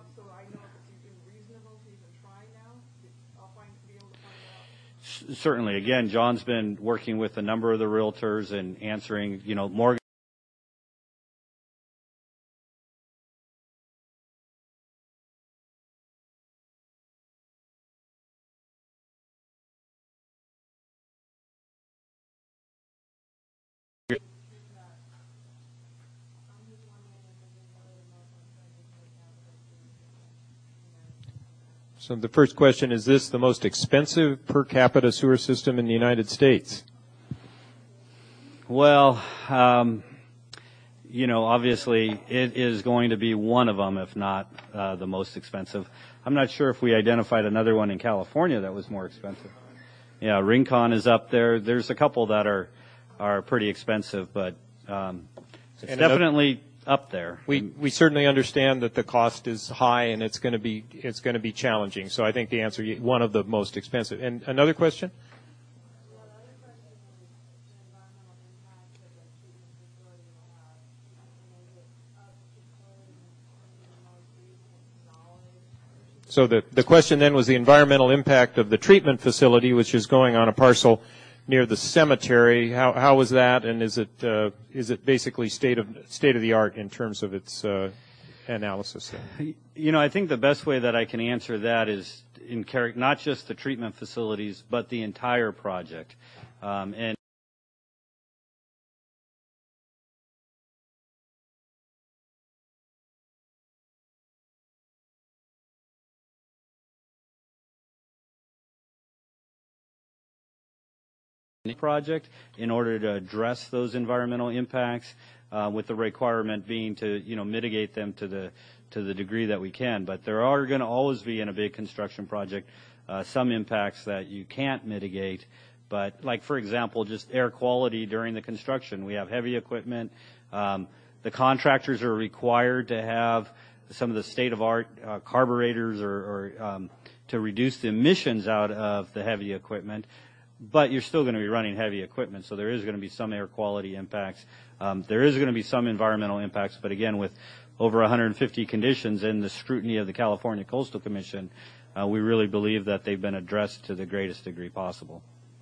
certainly, again, John's been working with a number of the realtors and answering, mortgage. So the first question, is this the most expensive per capita sewer system in the United States? Well, obviously it is going to be one of them, if not the most expensive. I'm not sure if we identified another one in California that was more expensive. Yeah, Rincon is up there. There's a couple that are pretty expensive, but it's definitely up there. We certainly understand that the cost is high and it's going to be challenging. So I think the answer, one of the most expensive. And another question? So the question then was the environmental impact of the treatment facility, which is going on a parcel near the cemetery. How was that, and is it basically state of the art in terms of its analysis? I think the best way that I can answer that is not just the treatment facilities, but the entire project, and. Project in order to address those environmental impacts, with the requirement being to mitigate them to the degree that we can. But there are going to always be in a big construction project some impacts that you can't mitigate. But like, for example, just air quality during the construction. We have heavy equipment. The contractors are required to have some of the state-of-art carburetors or to reduce the emissions out of the heavy equipment. But you're still going to be running heavy equipment, so there is going to be some air quality impacts. There is going to be some environmental impacts, but again, with over 150 conditions and the scrutiny of the California Coastal Commission, we really believe that they've been addressed to the greatest degree possible.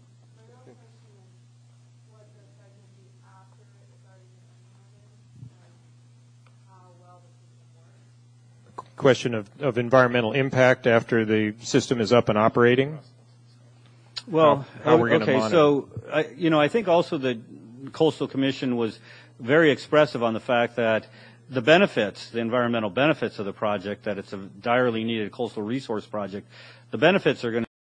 Question of environmental impact after the system is up and operating? Well, how we're going to okay, monitor. So, I think also the Coastal Commission was very expressive on the fact that the benefits, the environmental benefits of the project, that it's a direly needed coastal resource project, the benefits are going to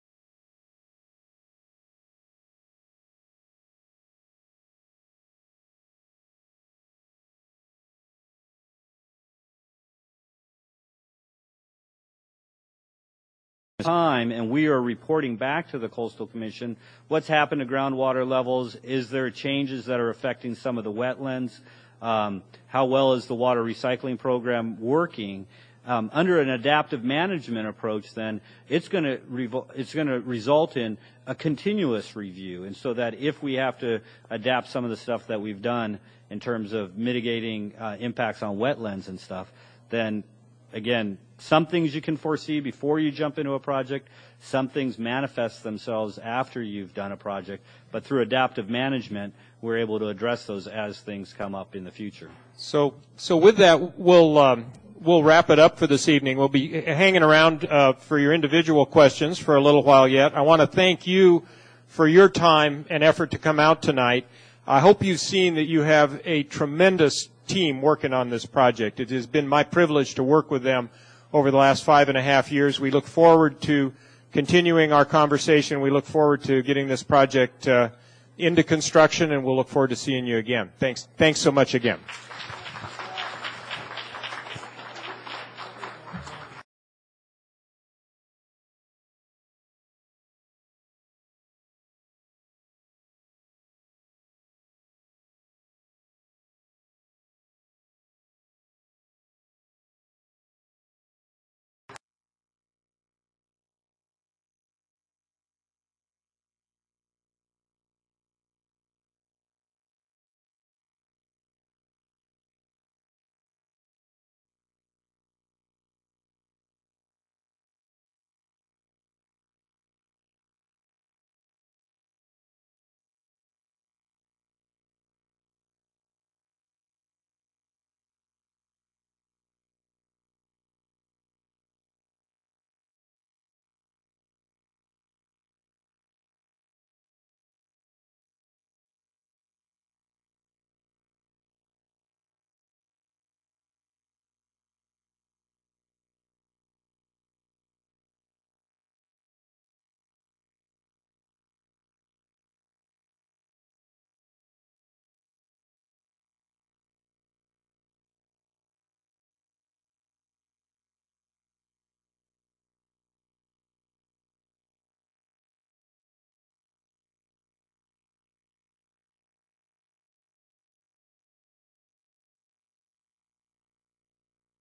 time, and we are reporting back to the Coastal Commission what's happened to groundwater levels. Is there changes that are affecting some of the wetlands? How well is the water recycling program working? Under an adaptive management approach, then it's going to result in a continuous review, and so that if we have to adapt some of the stuff that we've done in terms of mitigating impacts on wetlands and stuff, then again, some things you can foresee before you jump into a project. Some things manifest themselves after you've done a project. But through adaptive management, we're able to address those as things come up in the future. So with that, we'll wrap it up for this evening. We'll be hanging around for your individual questions for a little while yet. I want to thank you for your time and effort to come out tonight. I hope you've seen that you have a tremendous team working on this project. It has been my privilege to work with them over the last 5.5 years. We look forward to continuing our conversation. We look forward to getting this project into construction, and we'll look forward to seeing you again. Thanks so much again.